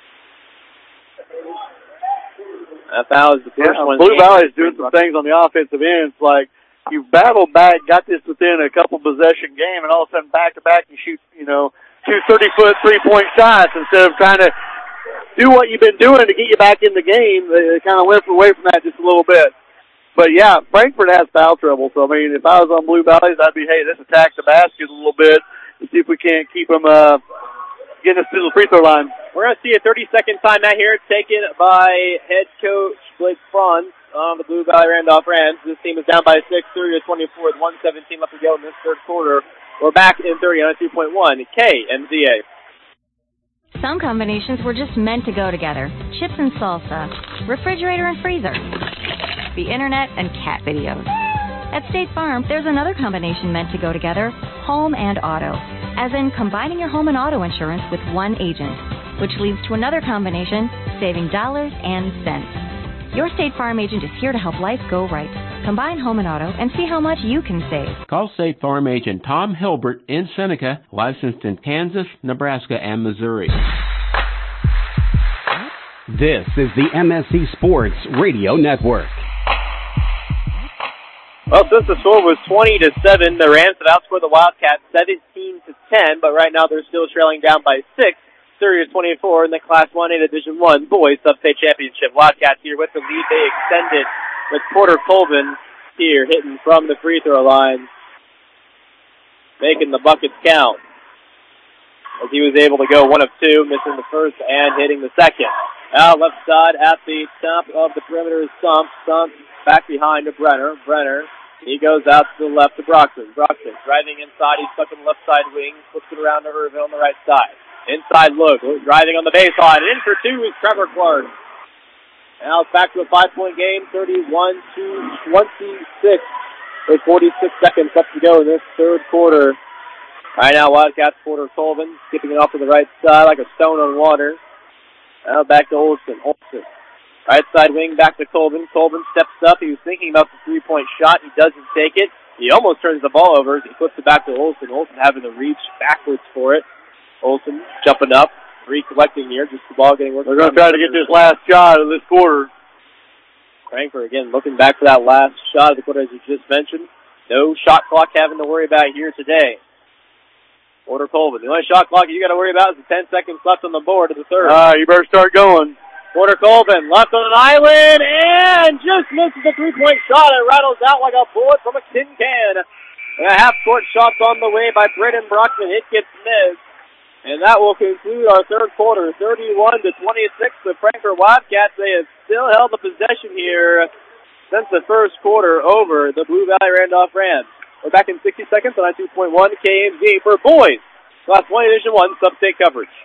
Speaker 1: That foul is the first
Speaker 2: yeah,
Speaker 1: one.
Speaker 2: Blue Valley's doing some things on the offensive end. It's like you battled back, got this within a couple possession game, and all of a sudden back to back you shoot, you know, two thirty-foot three-point shots instead of trying to do what you've been doing to get you back in the game. They kind of went away from that just a little bit. But, yeah, Frankfurt has foul trouble. So, I mean, if I was on Blue Valley, I'd be, hey, let's attack the basket a little bit and see if we can't keep them uh, getting us to the free throw line.
Speaker 1: We're going to see a thirty-second timeout here taken by head coach Blake Franz on the Blue Valley Randolph Rams. This team is down by six, thirty to twenty-four, with one seventeen left to go in this third quarter. We're back in thirty on two point one K M Z A.
Speaker 14: Some combinations were just meant to go together. Chips and salsa, refrigerator and freezer, the internet and cat videos. At State Farm, there's another combination meant to go together, home and auto. As in combining your home and auto insurance with one agent, which leads to another combination, saving dollars and cents. Your State Farm agent is here to help life go right. Combine home and auto and see how much you can save.
Speaker 15: Call State Farm agent Tom Hilbert in Seneca, licensed in Kansas, Nebraska, and Missouri.
Speaker 12: This is the M S C Sports Radio Network.
Speaker 1: Well, since the score was twenty to seven, the Rams have outscored the Wildcats seventeen to ten, but right now they're still trailing down by six. thirty to twenty-four in the Class one A Division one Boys Sub-State Championship. Wildcats here with the lead. They extended with Porter Colvin here hitting from the free throw line, making the buckets count. As he was able to go one of two, missing the first and hitting the second. Out left side at the top of the perimeter is Sump. Sump back behind to Brenner. Brenner, he goes out to the left to Broxton. Broxton driving inside. He's stuck on the left side wing. Flips it around to Irvin on the right side. Inside look, driving on the baseline. In for two is Trevor Clark. Now it's back to a five-point game, thirty-one to twenty-six with forty-six seconds left to go in this third quarter. Right now, Wildcats, Porter Colvin skipping it off to the right side like a stone on water. Now back to Olson. Olson. Right side wing back to Colvin. Colvin steps up. He was thinking about the three-point shot. He doesn't take it. He almost turns the ball over. He flips it back to Olson. Olson having to reach backwards for it. Olson jumping up, recollecting here. Just the ball getting worked.
Speaker 2: They're going to try to get this last shot of this quarter.
Speaker 1: Frankfurt, again, looking back for that last shot of the quarter, as you just mentioned. No shot clock having to worry about here today. Porter Colvin. The only shot clock you got to worry about is the ten seconds left on the board of the third.
Speaker 2: Ah, uh, you better start going.
Speaker 1: Porter Colvin left on an island and just misses a three-point shot. It rattles out like a bullet from a tin can. And a half-court shot's on the way by Braden Brockman. It gets missed. And that will conclude our third quarter, thirty-one to twenty-six. The Frankfurt Wildcats, they have still held the possession here since the first quarter over the Blue Valley Randolph Rams. We're back in sixty seconds on two point one K M Z for boys. Class one Division one sub-state coverage.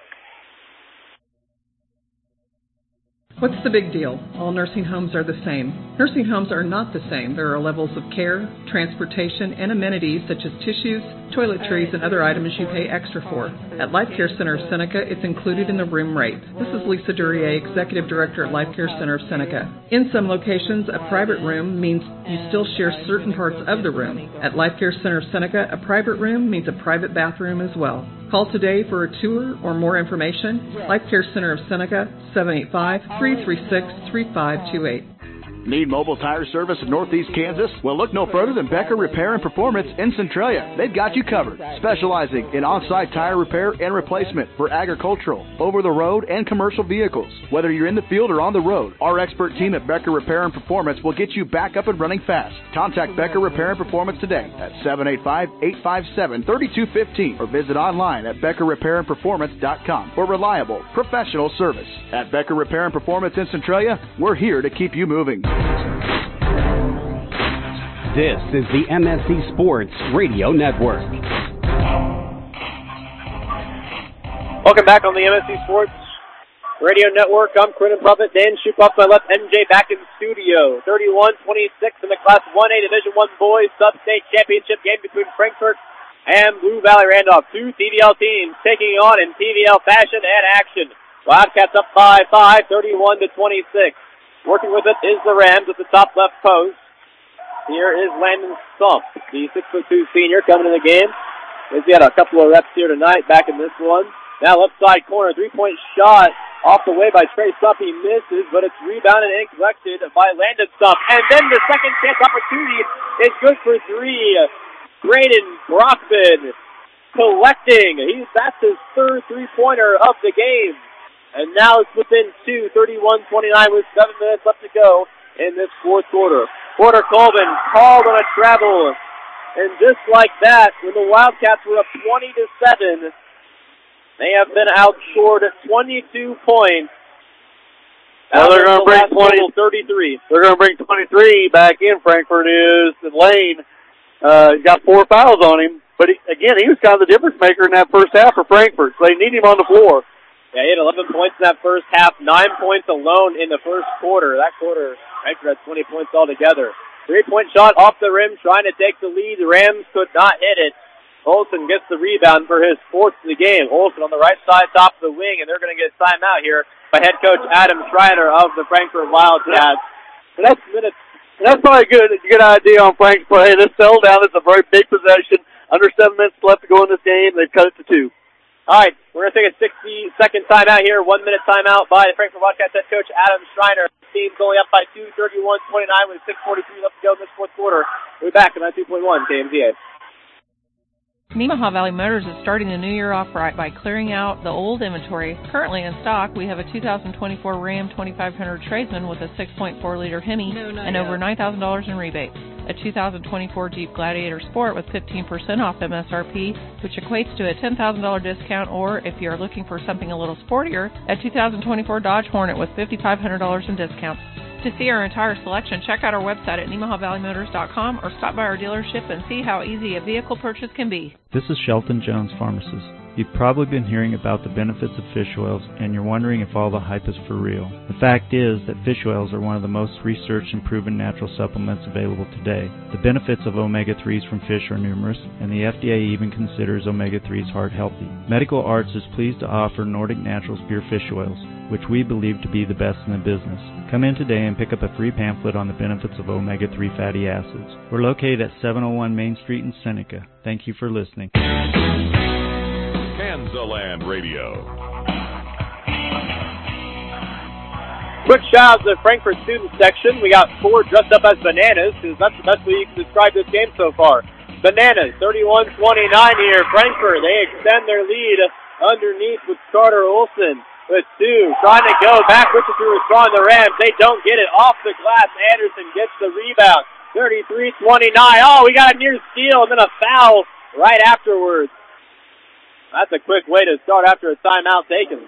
Speaker 9: What's the big deal? All nursing homes are the same. Nursing homes are not the same. There are levels of care, transportation, and amenities such as tissues, toiletries, and other items you pay extra for. At Life Care Center of Seneca, it's included in the room rate. This is Lisa Duryea, Executive Director at Life Care Center of Seneca. In some locations, a private room means you still share certain parts of the room. At Life Care Center of Seneca, a private room means a private bathroom as well. Call today for a tour or more information. Life Care Center of Seneca, seven eight five, three three six, three five two eight.
Speaker 16: Need mobile tire service in Northeast Kansas? Well, look no further than Becker Repair and Performance in Centralia. They've got you covered, specializing in on-site tire repair and replacement for agricultural, over-the-road, and commercial vehicles. Whether you're in the field or on the road, our expert team at Becker Repair and Performance will get you back up and running fast. Contact Becker Repair and Performance today at seven eight five, eight five seven, three two one five or visit online at becker repair and performance dot com for reliable, professional service. At Becker Repair and Performance in Centralia, we're here to keep you moving.
Speaker 12: This is the M S C Sports Radio Network.
Speaker 1: Welcome back on the M S C Sports Radio Network. I'm Quinton Buffett. Dan Shoup off my left. M J back in the studio. thirty-one twenty-six in the Class one A Division one Boys Sub-State Championship game between Frankfurt and Blue Valley Randolph. Two T V L teams taking on in T V L fashion and action. Wildcats up by five, thirty-one to twenty-six. Working with it is the Rams at the top left post. Here is Landon Stump, the six foot two senior coming in the game. He's got a couple of reps here tonight back in this one. Now left side corner, three-point shot off the way by Trey Stump. He misses, but it's rebounded and collected by Landon Stump. And then the second chance opportunity is good for three. Braden Brockman collecting. He, that's his third three-pointer of the game. And now it's within two, thirty-one twenty-nine with seven minutes left to go in this fourth quarter. Porter Colvin called on a travel. And just like that, when the Wildcats were up twenty to seven, they have been outscored twenty-two points.
Speaker 2: Well, they're going to bring twenty,
Speaker 1: thirty-three.
Speaker 2: They're going to bring twenty-three back in. Frankfurt is Lane. Uh, he's got four fouls on him. But he, again, he was kind of the difference maker in that first half for Frankfurt. So they need him on the floor.
Speaker 1: Yeah, he had eleven points in that first half, nine points alone in the first quarter. That quarter, Frankfurt had twenty points altogether. Three-point shot off the rim, trying to take the lead. The Rams could not hit it. Olson gets the rebound for his fourth of the game. Olson on the right side, top of the wing, and they're going to get a timeout here by head coach Adam Schreiner of the Frankfurt Wildcats.
Speaker 2: And that's minutes. And that's probably a good, good idea on Frankfurt. Hey, this settle down. It's a very big possession. Under seven minutes left to go in this game. They've cut it to two.
Speaker 1: All right, we're going to take a sixty-second timeout here. One-minute timeout by the Frankfurt Wildcats head coach Adam Schreiner. The team's only up by two, thirty-one twenty-nine with six forty-three left to go in this fourth quarter. We'll be back on ninety-two point one K M Z A.
Speaker 10: Nemaha Valley Motors is starting the new year off right by clearing out the old inventory. Currently in stock, we have a two thousand twenty-four Ram twenty-five hundred Tradesman with a six point four liter Hemi no, and yet. over nine thousand dollars in rebates. A two thousand twenty-four Jeep Gladiator Sport with fifteen percent off M S R P, which equates to a ten thousand dollars discount, or if you're looking for something a little sportier, a two thousand twenty-four Dodge Hornet with five thousand five hundred dollars in discounts. To see our entire selection, check out our website at nemaha valley motors dot com or stop by our dealership and see how easy a vehicle purchase can be.
Speaker 21: This is Shelton Jones, pharmacist. You've probably been hearing about the benefits of fish oils, and you're wondering if all the hype is for real. The fact is that fish oils are one of the most researched and proven natural supplements available today. The benefits of omega threes from fish are numerous, and the F D A even considers omega threes heart healthy. Medical Arts is pleased to offer Nordic Naturals pure fish oils, which we believe to be the best in the business. Come in today and pick up a free pamphlet on the benefits of omega three fatty acids. We're located at seven oh one Main Street in Seneca. Thank you for listening.
Speaker 6: Kansaland Radio.
Speaker 1: Quick shout out to the Frankfort student section. We got four dressed up as bananas, because that's the best way you can describe this game so far. Bananas, thirty-one twenty-nine here. Frankfort, they extend their lead underneath with Carter Olson. With two, trying to go back, which is to respond to the Rams. They don't get it off the glass. Anderson gets the rebound. thirty-three twenty-nine. Oh, we got a near steal and then a foul right afterwards. That's a quick way to start after a timeout taken.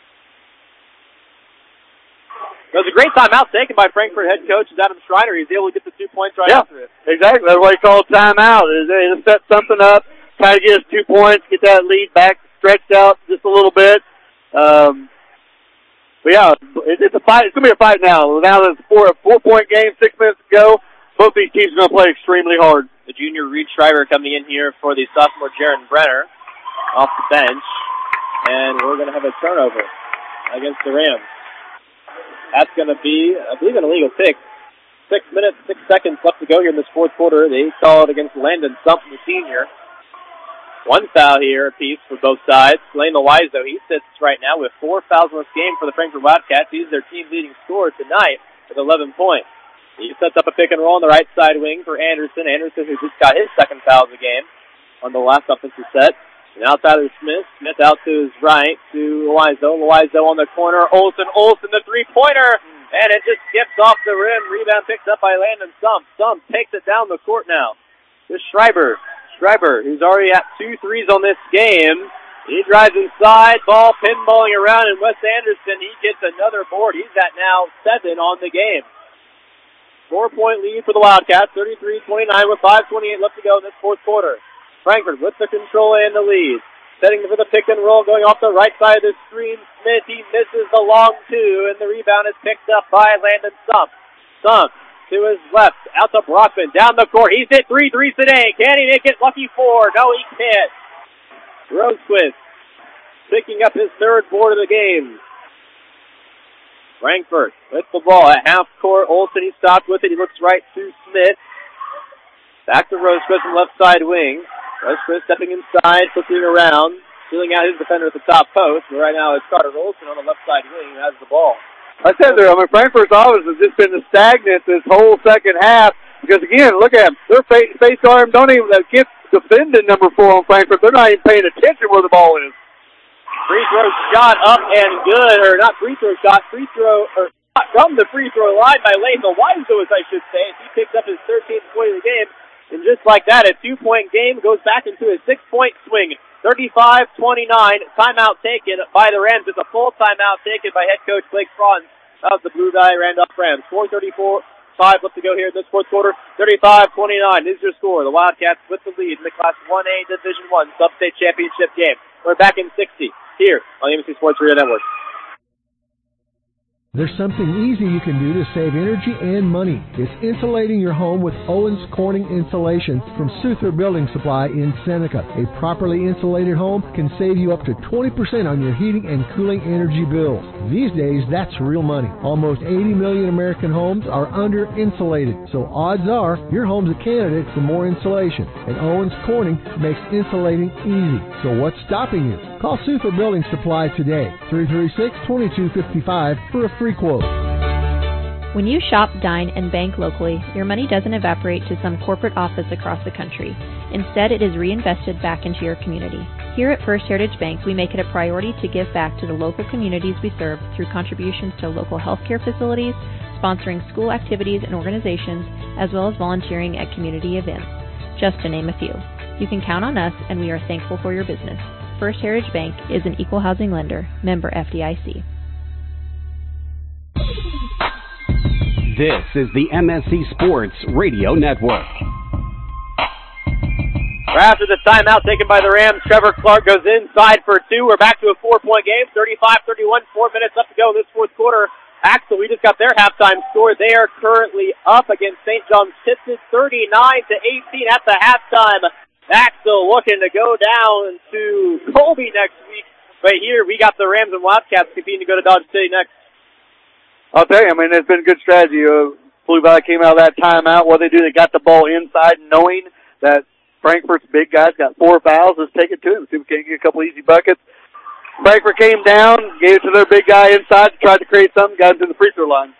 Speaker 1: It was a great timeout taken by Frankfort head coach Adam Schreiner. He's able to get the two points right
Speaker 2: yeah,
Speaker 1: after it.
Speaker 2: Exactly. That's why he called timeout. They set something up, try to get us two points, get that lead back stretched out just a little bit. Um, but yeah, it's a fight. It's gonna be a fight now. Now that it's four, a four-point game, six minutes to go. Both these teams are gonna play extremely hard.
Speaker 1: The junior Reed Schreiber coming in here for the sophomore Jaron Brenner off the bench, and we're gonna have a turnover against the Rams. That's gonna be, I believe, an illegal pick. Six minutes, six seconds left to go here in this fourth quarter. They call it against Landon Stump, the senior. One foul here apiece for both sides. Lane Wise, though, he sits right now with four fouls in this game for the Frankfort Wildcats. He's their team-leading scorer tonight with eleven points. He sets up a pick and roll on the right side wing for Anderson. Anderson, who just got his second foul of the game on the last offensive set. Now Tyler Smith. Smith out to his right to Loiseau. Loiseau on the corner. Olsen, Olsen, the three-pointer. And it just skips off the rim. Rebound picked up by Landon Stump. Stump takes it down the court now. This Schreiber. Schreiber, who's already at two threes on this game. He drives inside, ball pinballing around, and Wes Anderson, he gets another board. He's at now seven on the game. Four-point lead for the Wildcats, thirty-three twenty-nine with five twenty-eight left to go in this fourth quarter. Frankfort with the control and the lead. Setting for the pick and roll, going off the right side of the screen. Smith, he misses the long two, and the rebound is picked up by Landon Stump. Stump to his left, out to Brockman, down the court. He's hit three threes today. Can he make it? Lucky four. No, he can't. Rosequist picking up his third board of the game. Frankfort with the ball at half court. Olsen, he stopped with it. He looks right to Smith. Back to Rosequist on the left side wing. Rosequist stepping inside, flipping around, feeling out his defender at the top post. But right now it's Carter Olsen on the left side wing who has the ball.
Speaker 2: I said there, I mean, Frankfort's offense has just been stagnant this whole second half. Because, again, look at them. Their face, face arm don't even get defending number four on Frankfort. They're not even paying attention where the ball is.
Speaker 1: Free throw shot up and good. Or not free throw shot, free throw, or shot from the free throw line by Latham Wiseau, as I should say. He picks up his thirteenth point of the game. And just like that, a two-point game goes back into a six-point swing. thirty-five twenty-nine, timeout taken by the Rams. It's a full timeout taken by head coach Blake Franz of the Blue Valley Randolph Rams. four thirty-four, five left to go here in this fourth quarter. thirty-five twenty-nine is your score. The Wildcats with the lead in the Class one A Division one Sub-State Championship game. We're back in sixty here on the M S C Sports Radio Network.
Speaker 11: There's something easy you can do to save energy and money. It's insulating your home with Owens Corning Insulation from Souther Building Supply in Seneca. A properly insulated home can save you up to twenty percent on your heating and cooling energy bills. These days, that's real money. Almost eighty million American homes are under insulated, so odds are your home's a candidate for more insulation. And Owens Corning makes insulating easy. So what's stopping you? Call Souther Building Supply today, three three six, two two five five for a free quote.
Speaker 23: When you shop, dine, and bank locally, your money doesn't evaporate to some corporate office across the country. Instead, it is reinvested back into your community. Here at First Heritage Bank, we make it a priority to give back to the local communities we serve through contributions to local healthcare facilities, sponsoring school activities and organizations, as well as volunteering at community events, just to name a few. You can count on us, and we are thankful for your business. First Heritage Bank is an equal housing lender, member F D I C.
Speaker 12: This is the M S C Sports Radio Network.
Speaker 1: After the timeout taken by the Rams, Trevor Clark goes inside for two. We're back to a four-point game, thirty-five thirty-one, four minutes left to go in this fourth quarter. Axel, we just got their halftime score. They are currently up against Saint John's Pittston, thirty-nine to eighteen at the halftime. Axel looking to go down to Colby next week. But here we got the Rams and Wildcats competing to go to Dodge City next.
Speaker 2: I'll tell you, I mean, it's been good strategy. Uh, Blue Valley came out of that timeout. What they do, they got the ball inside knowing that Frankfurt's big guys got four fouls. Let's take it to him. See if we can get a couple easy buckets. Frankfurt came down, gave it to their big guy inside, tried to create something, got into the free throw line.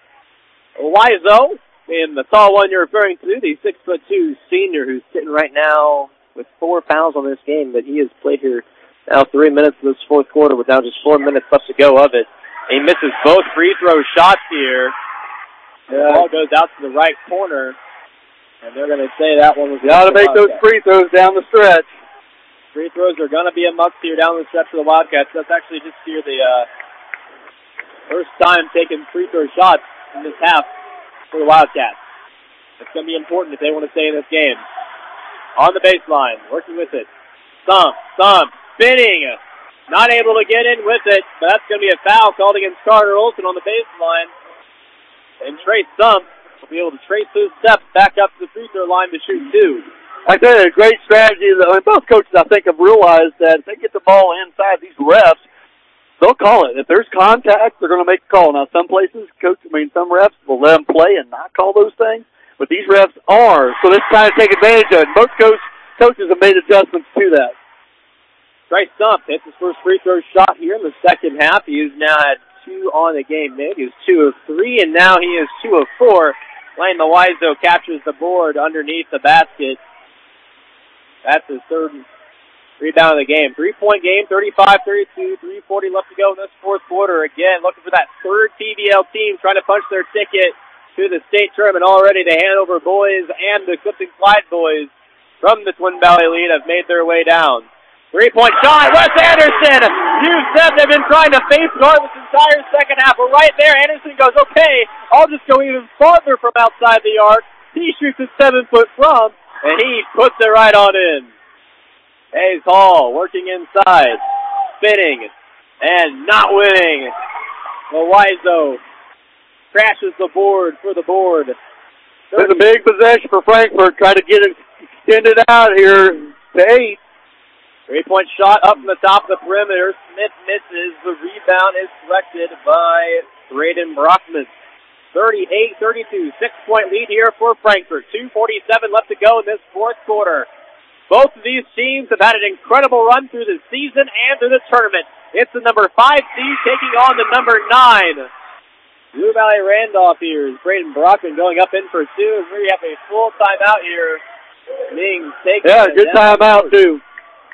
Speaker 1: Wiseau, and the tall one you're referring to, the six foot two senior who's sitting right now with four fouls on this game, but he has played here now three minutes of this fourth quarter with now just four minutes left to go of it. He misses both free throw shots here. The ball goes out to the right corner. And they're going to say that one was...
Speaker 2: Got to make those free throws down the stretch.
Speaker 1: Free throws are going to be a must here down the stretch for the Wildcats. That's actually just here the uh, first time taking free throw shots in this half for the Wildcats. It's going to be important if they want to stay in this game. On the baseline, working with it. Thump, thump, spinning. Not able to get in with it, but that's going to be a foul called against Carter Olson on the baseline. And Trey Thump will be able to trace those steps back up to the free throw line to shoot two.
Speaker 2: I tell you, a great strategy. I mean, both coaches, I think, have realized that if they get the ball inside these refs, they'll call it. If there's contact, they're going to make a call. Now, some places, coach, I mean, some refs will let them play and not call those things, but these refs are. So let's try to take advantage of it. Both coach, coaches have made adjustments to that.
Speaker 1: Trey Thump hits his first free throw shot here in the second half. He is now at two on the game. Maybe he's two of three, and now he is two of four. Lane Wiseau captures the board underneath the basket. That's his third rebound of the game. Three-point game, thirty-five thirty-two, three forty left to go in this fourth quarter. Again, looking for that third T V L team, trying to punch their ticket to the state tournament already. The Hanover boys and the Clifton Clyde boys from the Twin Valley lead have made their way down. Three-point shot, Wes Anderson! You said they've been trying to face guard this entire second half, but right there, Anderson goes, okay, I'll just go even farther from outside the arc. He shoots it seven foot from, and he puts it right on in. Hayes Hall working inside, spinning, and not winning. Wiseau crashes the board for the board.
Speaker 2: It's a big possession for Frankfurt, trying to get it extended out here to eight.
Speaker 1: Three-point shot up from the top of the perimeter. Smith misses. The rebound is collected by Braden Brockman. thirty-eight thirty-two. Six-point lead here for Frankfurt. two forty-seven left to go in this fourth quarter. Both of these teams have had an incredible run through the season and through the tournament. It's the number five seed taking on the number nine. Blue Valley Randolph here is Braden Brockman going up in for two. We have a full timeout here being taken.
Speaker 2: Yeah, good timeout, too.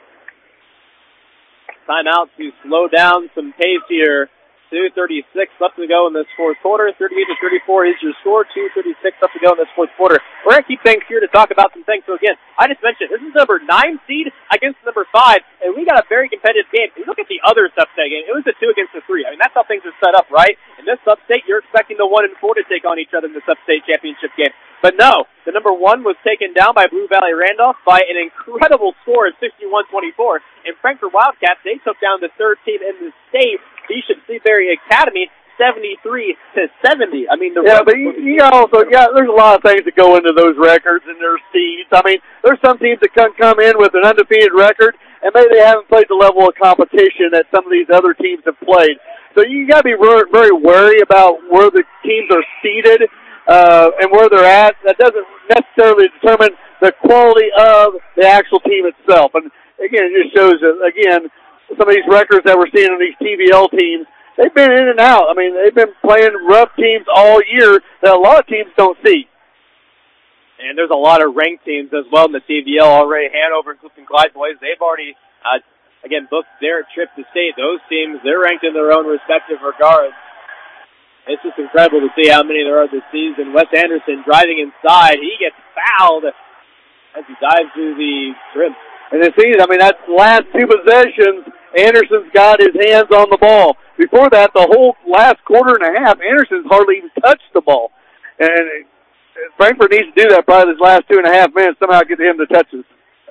Speaker 1: Timeout to slow down some pace here. two thirty-six left to go in this fourth quarter. thirty-eight to thirty-four is your score. two thirty-six left to go in this fourth quarter. We're going to keep things here to talk about some things. So again, I just mentioned this is number nine seed against number five, and we got a very competitive game. If you look at the other sub-state game, it was a two against a three. I mean, that's how things are set up, right? In this sub-state, you're expecting the one and four to take on each other in the sub-state championship game. But no, the number one was taken down by Blue Valley Randolph by an incredible score of sixty-one twenty-four. And Frankfurt Wildcats, they took down the third team in the state, Bishop Seabury Academy, seventy-three to seventy. I mean, the
Speaker 2: yeah, but you, you also yeah, there's a lot of things that go into those records and their seeds. I mean, there's some teams that can come in with an undefeated record, and maybe they haven't played the level of competition that some of these other teams have played. So you got to be very, very wary about where the teams are seated uh, and where they're at. That doesn't necessarily determine the quality of the actual team itself. And again, it just shows that again some of these records that we're seeing in these T V L teams. They've been in and out. I mean, they've been playing rough teams all year that a lot of teams don't see.
Speaker 1: And there's a lot of ranked teams as well in the T V L already. Hanover and Clifton Clyde boys, they've already, uh, again, booked their trip to state. Those teams, they're ranked in their own respective regards. It's just incredible to see how many there are this season. Wes Anderson driving inside. He gets fouled as he dives through the rim.
Speaker 2: And the season, I mean, that's the last two possessions, Anderson's got his hands on the ball. Before that, the whole last quarter and a half, Anderson's hardly even touched the ball. And Frankfurt needs to do that probably this last two and a half minutes, somehow get him to touches.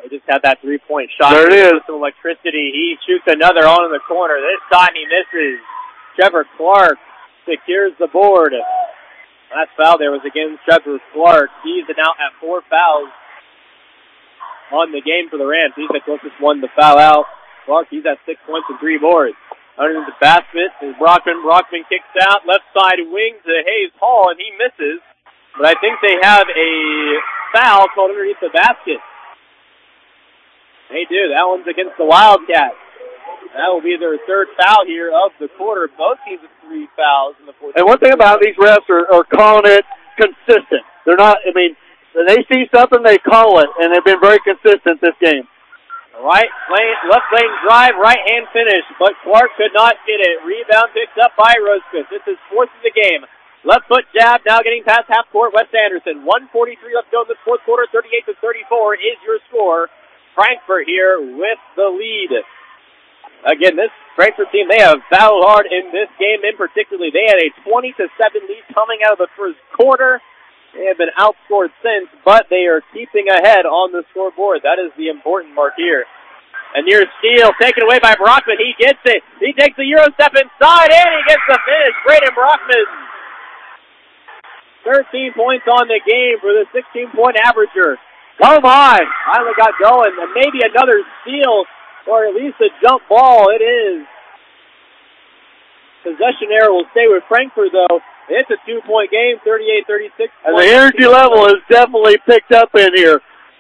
Speaker 1: They just had that three-point shot.
Speaker 2: There it is.
Speaker 1: Some electricity. He shoots another on in the corner. This time he misses. Trevor Clark secures the board. Last foul there was against Trevor Clark. He's now at four fouls on the game for the Rams. He's the closest one to foul out. Clark, he's at six points and three boards. Under the basket is Brockman. Brockman kicks out. Left side wing to Hayes Hall, and he misses. But I think they have a foul called underneath the basket. They do. That one's against the Wildcats. That will be their third foul here of the quarter. Both teams have three fouls in the fourth.
Speaker 2: And one thing about these refs are, are calling it consistent. They're not, I mean, they see something, they call it, and they've been very consistent this game.
Speaker 1: Right lane, left lane drive, right hand finish, but Clark could not get it. Rebound picked up by Rosquist. This is fourth of the game. Left foot jab, now getting past half court. Wes Anderson, one forty-three left to go in this fourth quarter. thirty-eight to thirty-four is your score. Frankfurt here with the lead. Again, this Frankfurt team, they have battled hard in this game in particular. They had a twenty to seven lead coming out of the first quarter. They have been outscored since, but they are keeping ahead on the scoreboard. That is the important mark here. A near steal taken away by Brockman. He gets it. He takes the Euro step inside, and he gets the finish. Braden Brockman. thirteen points on the game for the sixteen-point averager. Oh, my. Finally got going. And maybe another steal, or at least a jump ball. It is. Possession error will stay with Frankfurt, though. It's a two-point game, thirty-eight thirty-six.
Speaker 2: And the energy level is definitely picked up in here.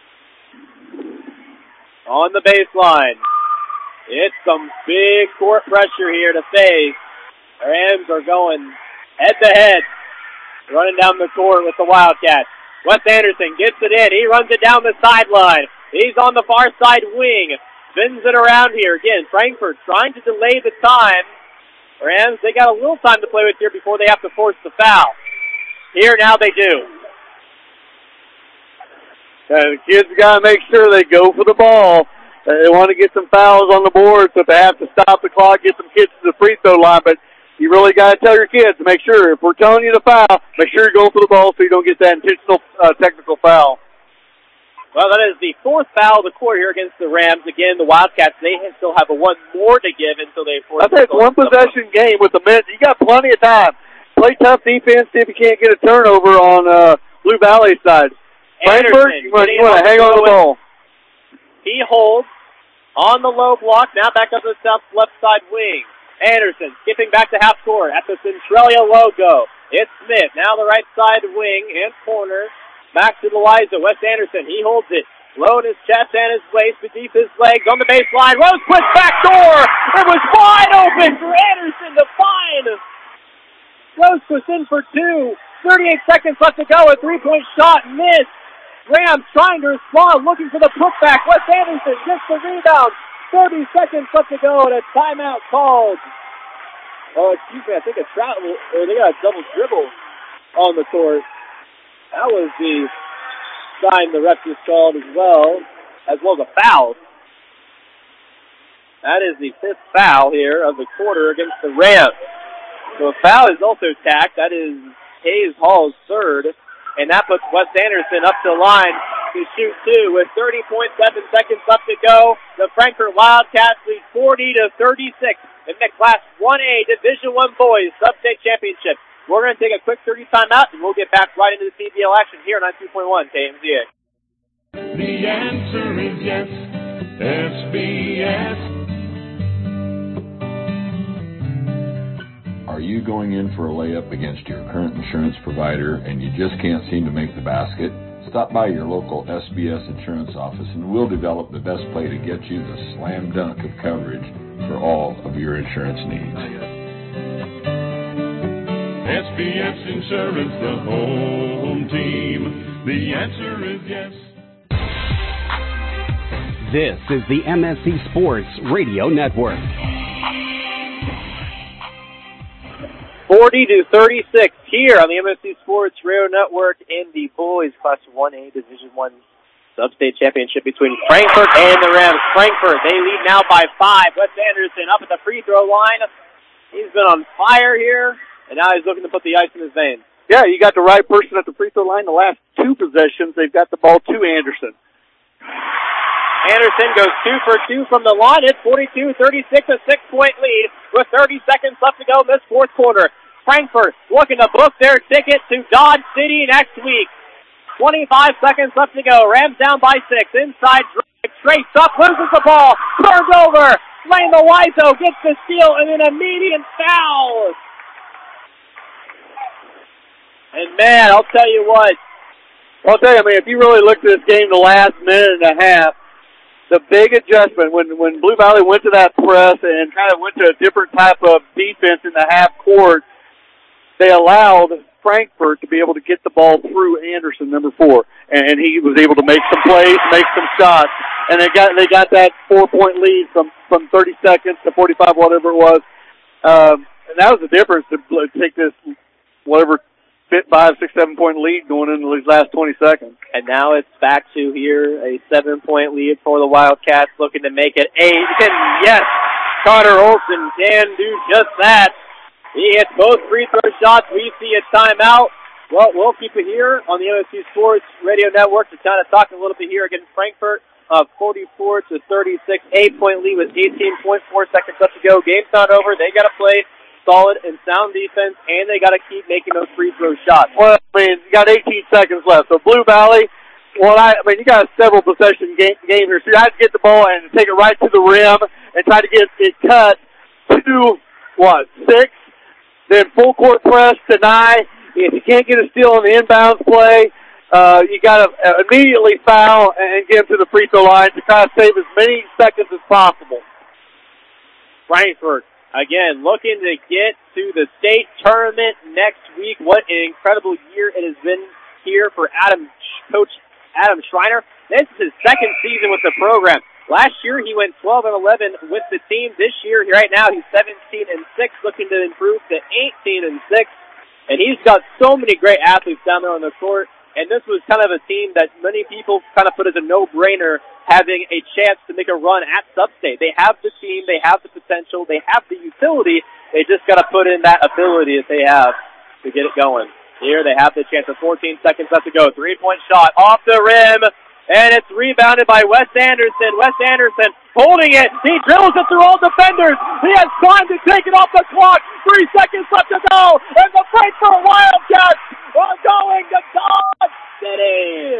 Speaker 1: On the baseline. It's some big court pressure here to face. The Rams are going head-to-head, running down the court with the Wildcats. Wes Anderson gets it in. He runs it down the sideline. He's on the far side wing. Spins it around here. Again, Frankfurt trying to delay the time. Rams, they got a little time to play with here before they have to force the foul. Here now they do.
Speaker 2: Uh, the kids got to make sure they go for the ball. Uh, they want to get some fouls on the board, so if they have to stop the clock, get some kids to the free throw line. But you really got to tell your kids to make sure, if we're telling you to foul, make sure you're going for the ball so you don't get that intentional uh, technical foul.
Speaker 1: Well, that is the fourth foul of the quarter here against the Rams. Again, the Wildcats, they still have a one more to give until they force
Speaker 2: I think one possession game with a minute. You got plenty of time. Play tough defense, see if you can't get a turnover on uh, Blue Valley side. Frankfurt, you want to hang on to the ball.
Speaker 1: He holds on the low block, now back up to the south left side wing. Anderson skipping back to half court at the Centralia logo. It's Smith, now the right side wing and corner. Back to the Liza. Wes Anderson, he holds it. Low in his chest and his waist, beneath his legs on the baseline. Rosequist back door. It was wide open for Anderson to find. Rosequist in for two. thirty-eight seconds left to go. A three-point shot missed. Rams trying to respond, looking for the putback. Wes Anderson gets the rebound. thirty seconds left to go, and a timeout called. Oh, excuse me, I think a travel, or they got a double dribble on the court. That was the sign the ref just called as well, as well as a foul. That is the fifth foul here of the quarter against the Rams. So a foul is also tacked. That is Hayes Hall's third. And that puts Wes Anderson up to the line to shoot two with thirty point seven seconds left to go. The Frankfurt Wildcats lead forty to thirty-six in the Class one A Division one Boys Sub-State Championship. We're going to take a quick thirty timeout, and we'll get back right into the C B L action here on ninety-two point one K M Z A.
Speaker 3: The answer is yes, S B S.
Speaker 6: Are you going in for a layup against your current insurance provider and you just can't seem to make the basket? Stop by your local S B S insurance office and we'll develop the best play to get you the slam dunk of coverage for all of your insurance needs.
Speaker 3: S B S Insurance, the home team. The answer is yes.
Speaker 12: This is the M S C Sports Radio Network.
Speaker 1: forty to thirty-six here on the M S C Sports Radio Network in the Boys Class one A Division one Sub-State Championship between Frankfurt and the Rams. Frankfurt, they lead now by five. Wes Anderson up at the free throw line. He's been on fire here, and now he's looking to put the ice in his veins.
Speaker 2: Yeah, you got the right person at the free throw line. The last two possessions, they've got the ball to Anderson.
Speaker 1: Anderson goes two for two from the line. It's forty-two thirty-six, a six-point lead with thirty seconds left to go in this fourth quarter. Frankfort looking to book their ticket to Dodge City next week. twenty-five seconds left to go. Rams down by six. Inside drive. Trace up, loses the ball. Turns over. Lane Loizo gets the steal and an immediate foul. And man, I'll tell you what.
Speaker 2: I'll tell you, I mean, if you really looked at this game the last minute and a half, the big adjustment when, when Blue Valley went to that press and kind of went to a different type of defense in the half court, they allowed Frankfort to be able to get the ball through Anderson, number four, and he was able to make some plays, make some shots, and they got they got that four-point lead from, from thirty seconds to forty-five, whatever it was. Um, and that was the difference to take this whatever fit five, six, seven-point lead going into these last twenty seconds.
Speaker 1: And now it's back to here, a seven-point lead for the Wildcats, looking to make it eight. And yes, Carter Olson can do just that. He hits both free throw shots. We see a timeout. Well, we'll keep it here on the M S C Sports Radio Network to kind of talk a little bit here against Frankfort. Uh, forty-four to thirty-six, eight-point lead with eighteen point four seconds left to go. Game's not over. They got to play solid and sound defense, and they got to keep making those free throw shots.
Speaker 2: Well, I mean, you got eighteen seconds left. So Blue Valley, well, I, I mean, you got a several possession game, game here. So you have to get the ball and take it right to the rim and try to get it cut to, what, six? Then full court press, deny. If you can't get a steal on the inbounds play, uh, you got to uh, immediately foul and get him to the free throw line to try to save as many seconds as possible.
Speaker 1: Frankfort, again, looking to get to the state tournament next week. What an incredible year it has been here for Adam, Coach Adam Schreiner. This is his second season with the program. Last year, he went twelve and eleven with the team. This year, right now, he's seventeen and six, looking to improve to eighteen and six. And he's got so many great athletes down there on the court. And this was kind of a team that many people kind of put as a no-brainer, having a chance to make a run at Sub-State. They have the team, they have the potential, they have the utility. They just got to put in that ability that they have to get it going. Here, they have the chance of fourteen seconds left to go. Three-point shot off the rim. And it's rebounded by Wes Anderson. Wes Anderson holding it. He drills it through all defenders. He has time to take it off the clock. Three seconds left to go. And the Frankfort Wildcats are going to Dodge City.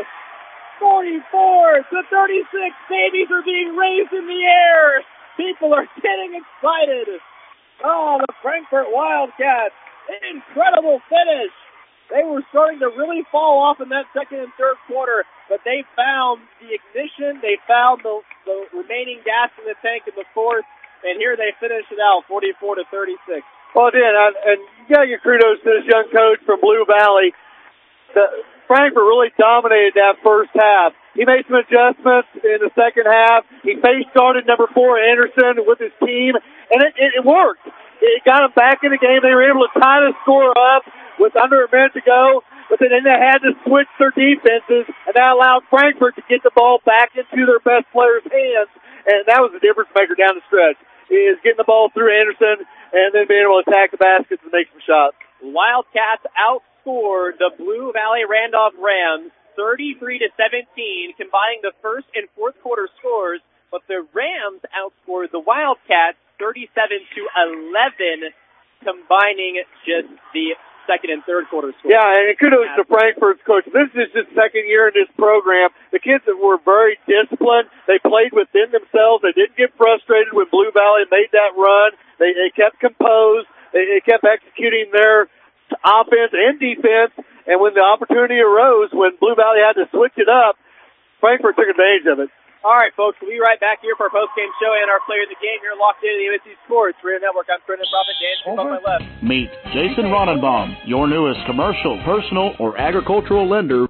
Speaker 1: forty-four to thirty-six. Babies are being raised in the air. People are getting excited. Oh, the Frankfort Wildcats. An incredible finish. They were starting to really fall off in that second and third quarter, but they found the ignition. They found the, the remaining gas in the tank in the fourth, and here they finish it out, forty-four to thirty-six.
Speaker 2: Well, it did, and you got your kudos to this young coach from Blue Valley. The, Frankfort really dominated that first half. He made some adjustments in the second half. He face started number four Anderson with his team, and it, it, it worked. It got them back in the game. They were able to tie the score up with under a minute to go, but then they had to switch their defenses, and that allowed Frankfort to get the ball back into their best players' hands, and that was the difference maker down the stretch, is getting the ball through Anderson and then being able to attack the baskets and make some shots.
Speaker 1: Wildcats outscored the Blue Valley Randolph Rams thirty-three to seventeen, combining the first and fourth quarter scores, but the Rams outscored the Wildcats thirty-seven to eleven, combining just the second and third quarter scores.
Speaker 2: Yeah, and kudos to Frankfort's coach. This is his second year in this program. The kids that were very disciplined. They played within themselves. They didn't get frustrated when Blue Valley made that run. They, they kept composed. They, they kept executing their offense and defense. And when the opportunity arose, when Blue Valley had to switch it up, Frankfort took advantage of it.
Speaker 1: All right, folks, we'll be right back here for our post-game show and our player of the game. You're locked into the M S C Sports Radio Network. I'm Brendan Prophet, Dan Smith on my left.
Speaker 16: Meet Jason Ronenbaum, your newest commercial, personal, or agricultural lender.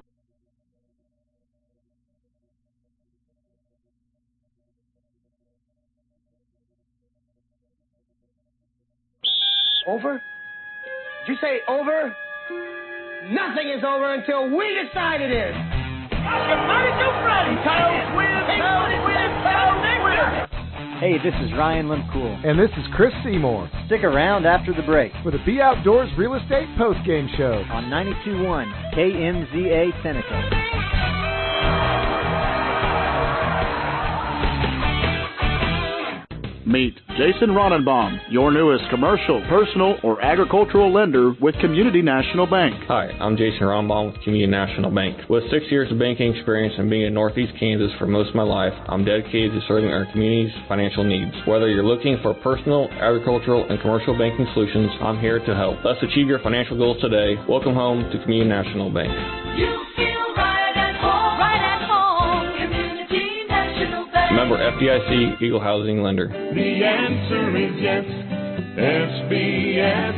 Speaker 8: Over? Did you say over? Nothing is over until we decide it is.
Speaker 13: Hey, this is Ryan Limcool.
Speaker 11: And this is Chris Seymour.
Speaker 13: Stick around after the break
Speaker 11: for the Be Outdoors Real Estate Postgame Show
Speaker 13: on ninety-two point one K M Z A Seneca.
Speaker 16: Meet Jason Ronenbaum, your newest commercial, personal, or agricultural lender with Community National Bank.
Speaker 17: Hi, I'm Jason Ronenbaum with Community National Bank. With six years of banking experience and being in Northeast Kansas for most of my life, I'm dedicated to serving our community's financial needs. Whether you're looking for personal, agricultural, and commercial banking solutions, I'm here to help. Let's achieve your financial goals today. Welcome home to Community National Bank.
Speaker 3: You feel right at home, right at home. Community National Bank.
Speaker 17: Member F D I C, Eagle Housing Lender.
Speaker 3: The answer is yes, S B S.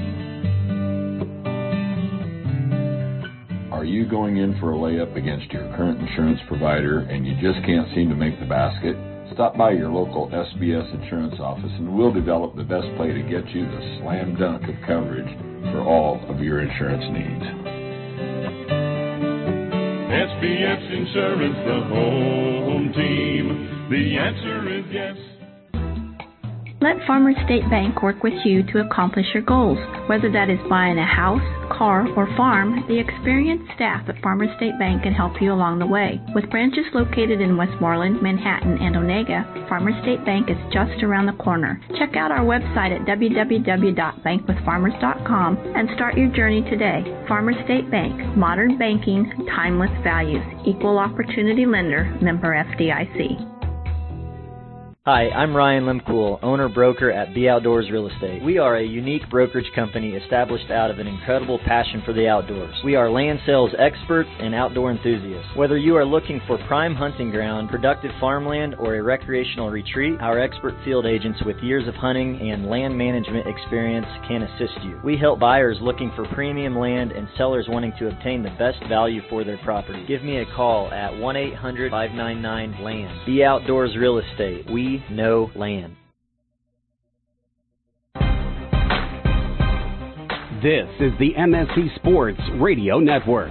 Speaker 6: Are you going in for a layup against your current insurance provider and you just can't seem to make the basket? Stop by your local S B S insurance office and we'll develop the best play to get you the slam dunk of coverage for all of your insurance needs.
Speaker 3: S B S Insurance, the home team. The answer is yes.
Speaker 19: Let Farmers State Bank work with you to accomplish your goals. Whether that is buying a house, car, or farm, the experienced staff at Farmers State Bank can help you along the way. With branches located in Westmoreland, Manhattan, and Onega, Farmers State Bank is just around the corner. Check out our website at w w w dot bank with farmers dot com and start your journey today. Farmers State Bank, modern banking, timeless values, equal opportunity lender, member F D I C.
Speaker 13: Hi, I'm Ryan Lemcool, owner-broker at B Outdoors Real Estate. We are a unique brokerage company established out of an incredible passion for the outdoors. We are land sales experts and outdoor enthusiasts. Whether you are looking for prime hunting ground, productive farmland, or a recreational retreat, our expert field agents with years of hunting and land management experience can assist you. We help buyers looking for premium land and sellers wanting to obtain the best value for their property. Give me a call at one eight hundred, five nine nine, land. B Outdoors Real Estate. We know land.
Speaker 12: This is the M S C Sports Radio Network.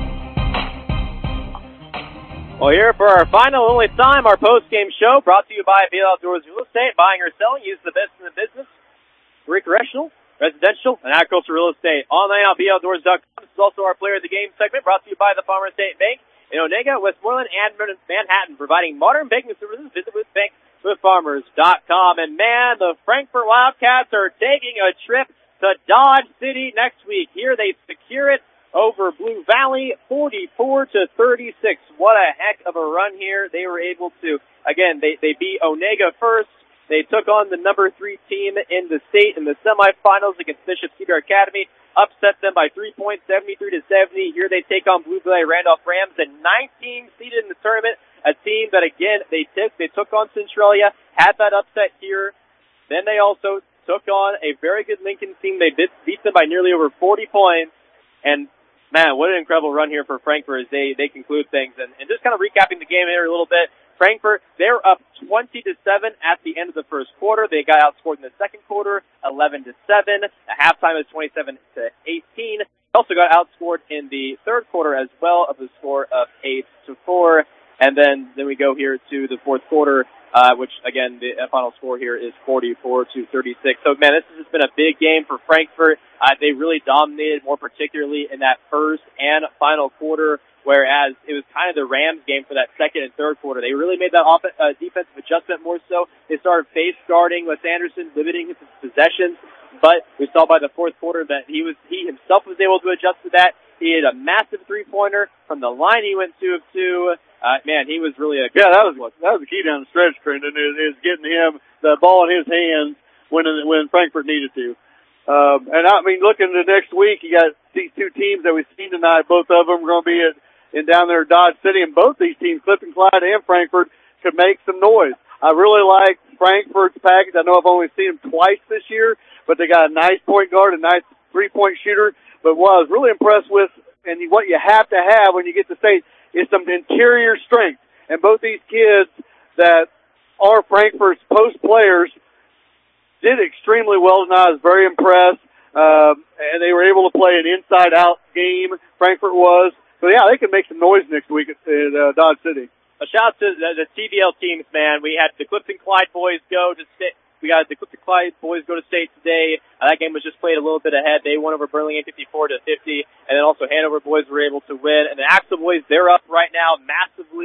Speaker 1: Well, here for our final only time, our post-game show brought to you by B Outdoors Real Estate. Buying or selling, use the best in the business. Recreational, residential, and agricultural real estate. Online at B outdoors dot com. This is also our Player of the Game segment brought to you by the Farmers State Bank in Onega, Westmoreland, and Manhattan, providing modern banking services. Visit with bank with farmers dot com. And man, the Frankfort Wildcats are taking a trip to Dodge City next week. Here they secure it over Blue Valley, forty-four to thirty-six. What a heck of a run here. They were able to, again, they, they beat Onega first. They took on the number three team in the state in the semifinals against Bishop Cedar Academy, upset them by three points, seventy-three to seventy. Here they take on Blue Valley Randolph Rams, the nineteenth seeded in the tournament. A team that, again, they took, they took on Centralia, had that upset here. Then they also took on a very good Lincoln team. They beat, beat them by nearly over forty points. And, man, what an incredible run here for Frankfort as they, they conclude things. And, and just kind of recapping the game here a little bit, Frankfort, they're up twenty to seven at the end of the first quarter. They got outscored in the second quarter, eleven to seven. The halftime is twenty-seven to eighteen. They also got outscored in the third quarter as well, of the score of eight to four. And then, then we go here to the fourth quarter, uh, which, again, the final score here is forty-four to thirty-six. So, man, this has just been a big game for Frankfort. Uh, they really dominated, more particularly in that first and final quarter, whereas it was kind of the Rams game for that second and third quarter. They really made that off- uh, defensive adjustment more so. They started face guarding Wes Anderson, limiting his possessions. But we saw by the fourth quarter that he was he himself was able to adjust to that. He had a massive three-pointer from the line. He went two of two. Uh, man, he was really a good.
Speaker 2: Yeah, that was that was the key down the stretch, Trendon, is, is getting him the ball in his hands when when Frankfort needed to. Um, and I mean, looking to next week, you got these two teams that we've seen tonight. Both of them are going to be at, in down there at Dodge City, and both these teams, Clifton Clyde and Frankfort, could make some noise. I really like Frankfort's package. I know I've only seen them twice this year, but they got a nice point guard, a nice three-point shooter. But what I was really impressed with, and what you have to have when you get to state, is some interior strength. And both these kids that are Frankfort's post players did extremely well tonight. I was very impressed. Um, and they were able to play an inside-out game, Frankfort was. So, yeah, they can make some noise next week at, at uh, Dodge City.
Speaker 1: A shout out to the, the T V L teams, man. We had the Clifton Clyde boys go to state. We got the Clifton Clyde boys go to state today. Uh, that game was just played a little bit ahead. They won over Burlingame fifty-four to fifty, and then also Hanover boys were able to win. And the Axel boys, they're up right now massively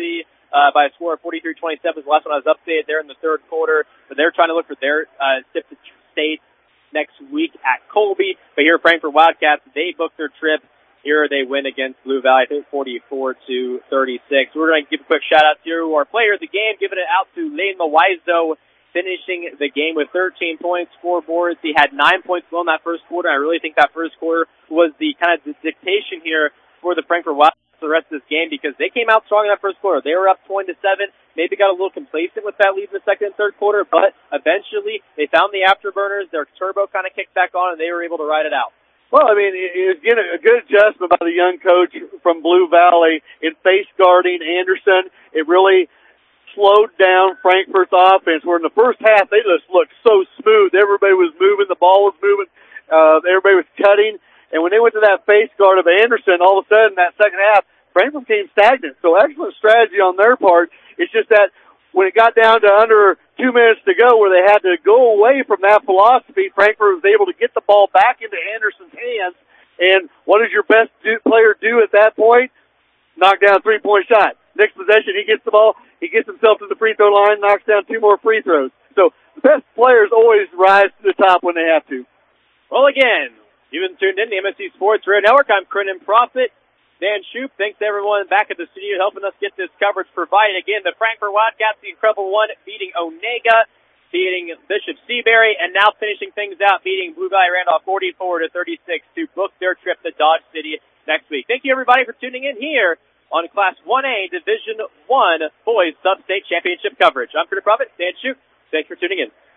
Speaker 1: uh, by a score of forty-three twenty-seven. The last one I was updated there in the third quarter. But they're trying to look for their uh, trip to state next week at Colby. But here, Frankfort Wildcats, they booked their trip. Here they win against Blue Valley, I think forty-four to thirty-six. We're going to give a quick shout-out to our player of the game, giving it out to Lane Mawizo, finishing the game with thirteen points, four boards. He had nine points well in that first quarter. I really think that first quarter was the kind of the dictation here for the Frankfort Wildcats for the rest of this game, because they came out strong in that first quarter. They were up twenty to seven, maybe got a little complacent with that lead in the second and third quarter, but eventually they found the afterburners. Their turbo kind of kicked back on, and they were able to ride it out.
Speaker 2: Well, I mean, it's again a good adjustment by the young coach from Blue Valley in face guarding Anderson. It really slowed down Frankfort's offense, where in the first half they just looked so smooth. Everybody was moving, the ball was moving, uh, everybody was cutting. And when they went to that face guard of Anderson, all of a sudden that second half, Frankfort became stagnant. So excellent strategy on their part. It's just that when it got down to under two minutes to go, where they had to go away from that philosophy, Frankfort was able to get the ball back into Anderson's hands. And what does your best do, player do at that point? Knock down a three-point shot. Next possession, he gets the ball, he gets himself to the free throw line, knocks down two more free throws. So the best players always rise to the top when they have to.
Speaker 1: Well, again, you've been tuned in to M S C Sports Radio Network. I'm Brennan Profit. Dan Shoup, thanks to everyone back at the studio helping us get this coverage provided. Again, the Frankfort Wildcats, the incredible one, beating Onega, beating Bishop Seabury, and now finishing things out, beating Blue Valley Randolph forty-four to thirty-six to book their trip to Dodge City next week. Thank you, everybody, for tuning in here on Class one A Division one Boys Sub-State Championship coverage. I'm Brennan Profit, Dan Shoup. Thanks for tuning in.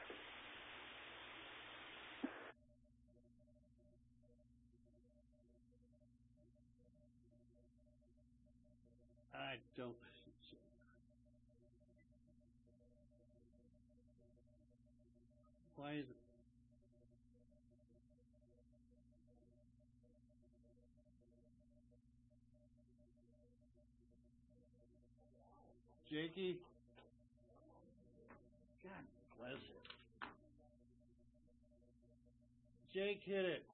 Speaker 18: I don't. Why is it? Jakey? God bless it. Jake hit it.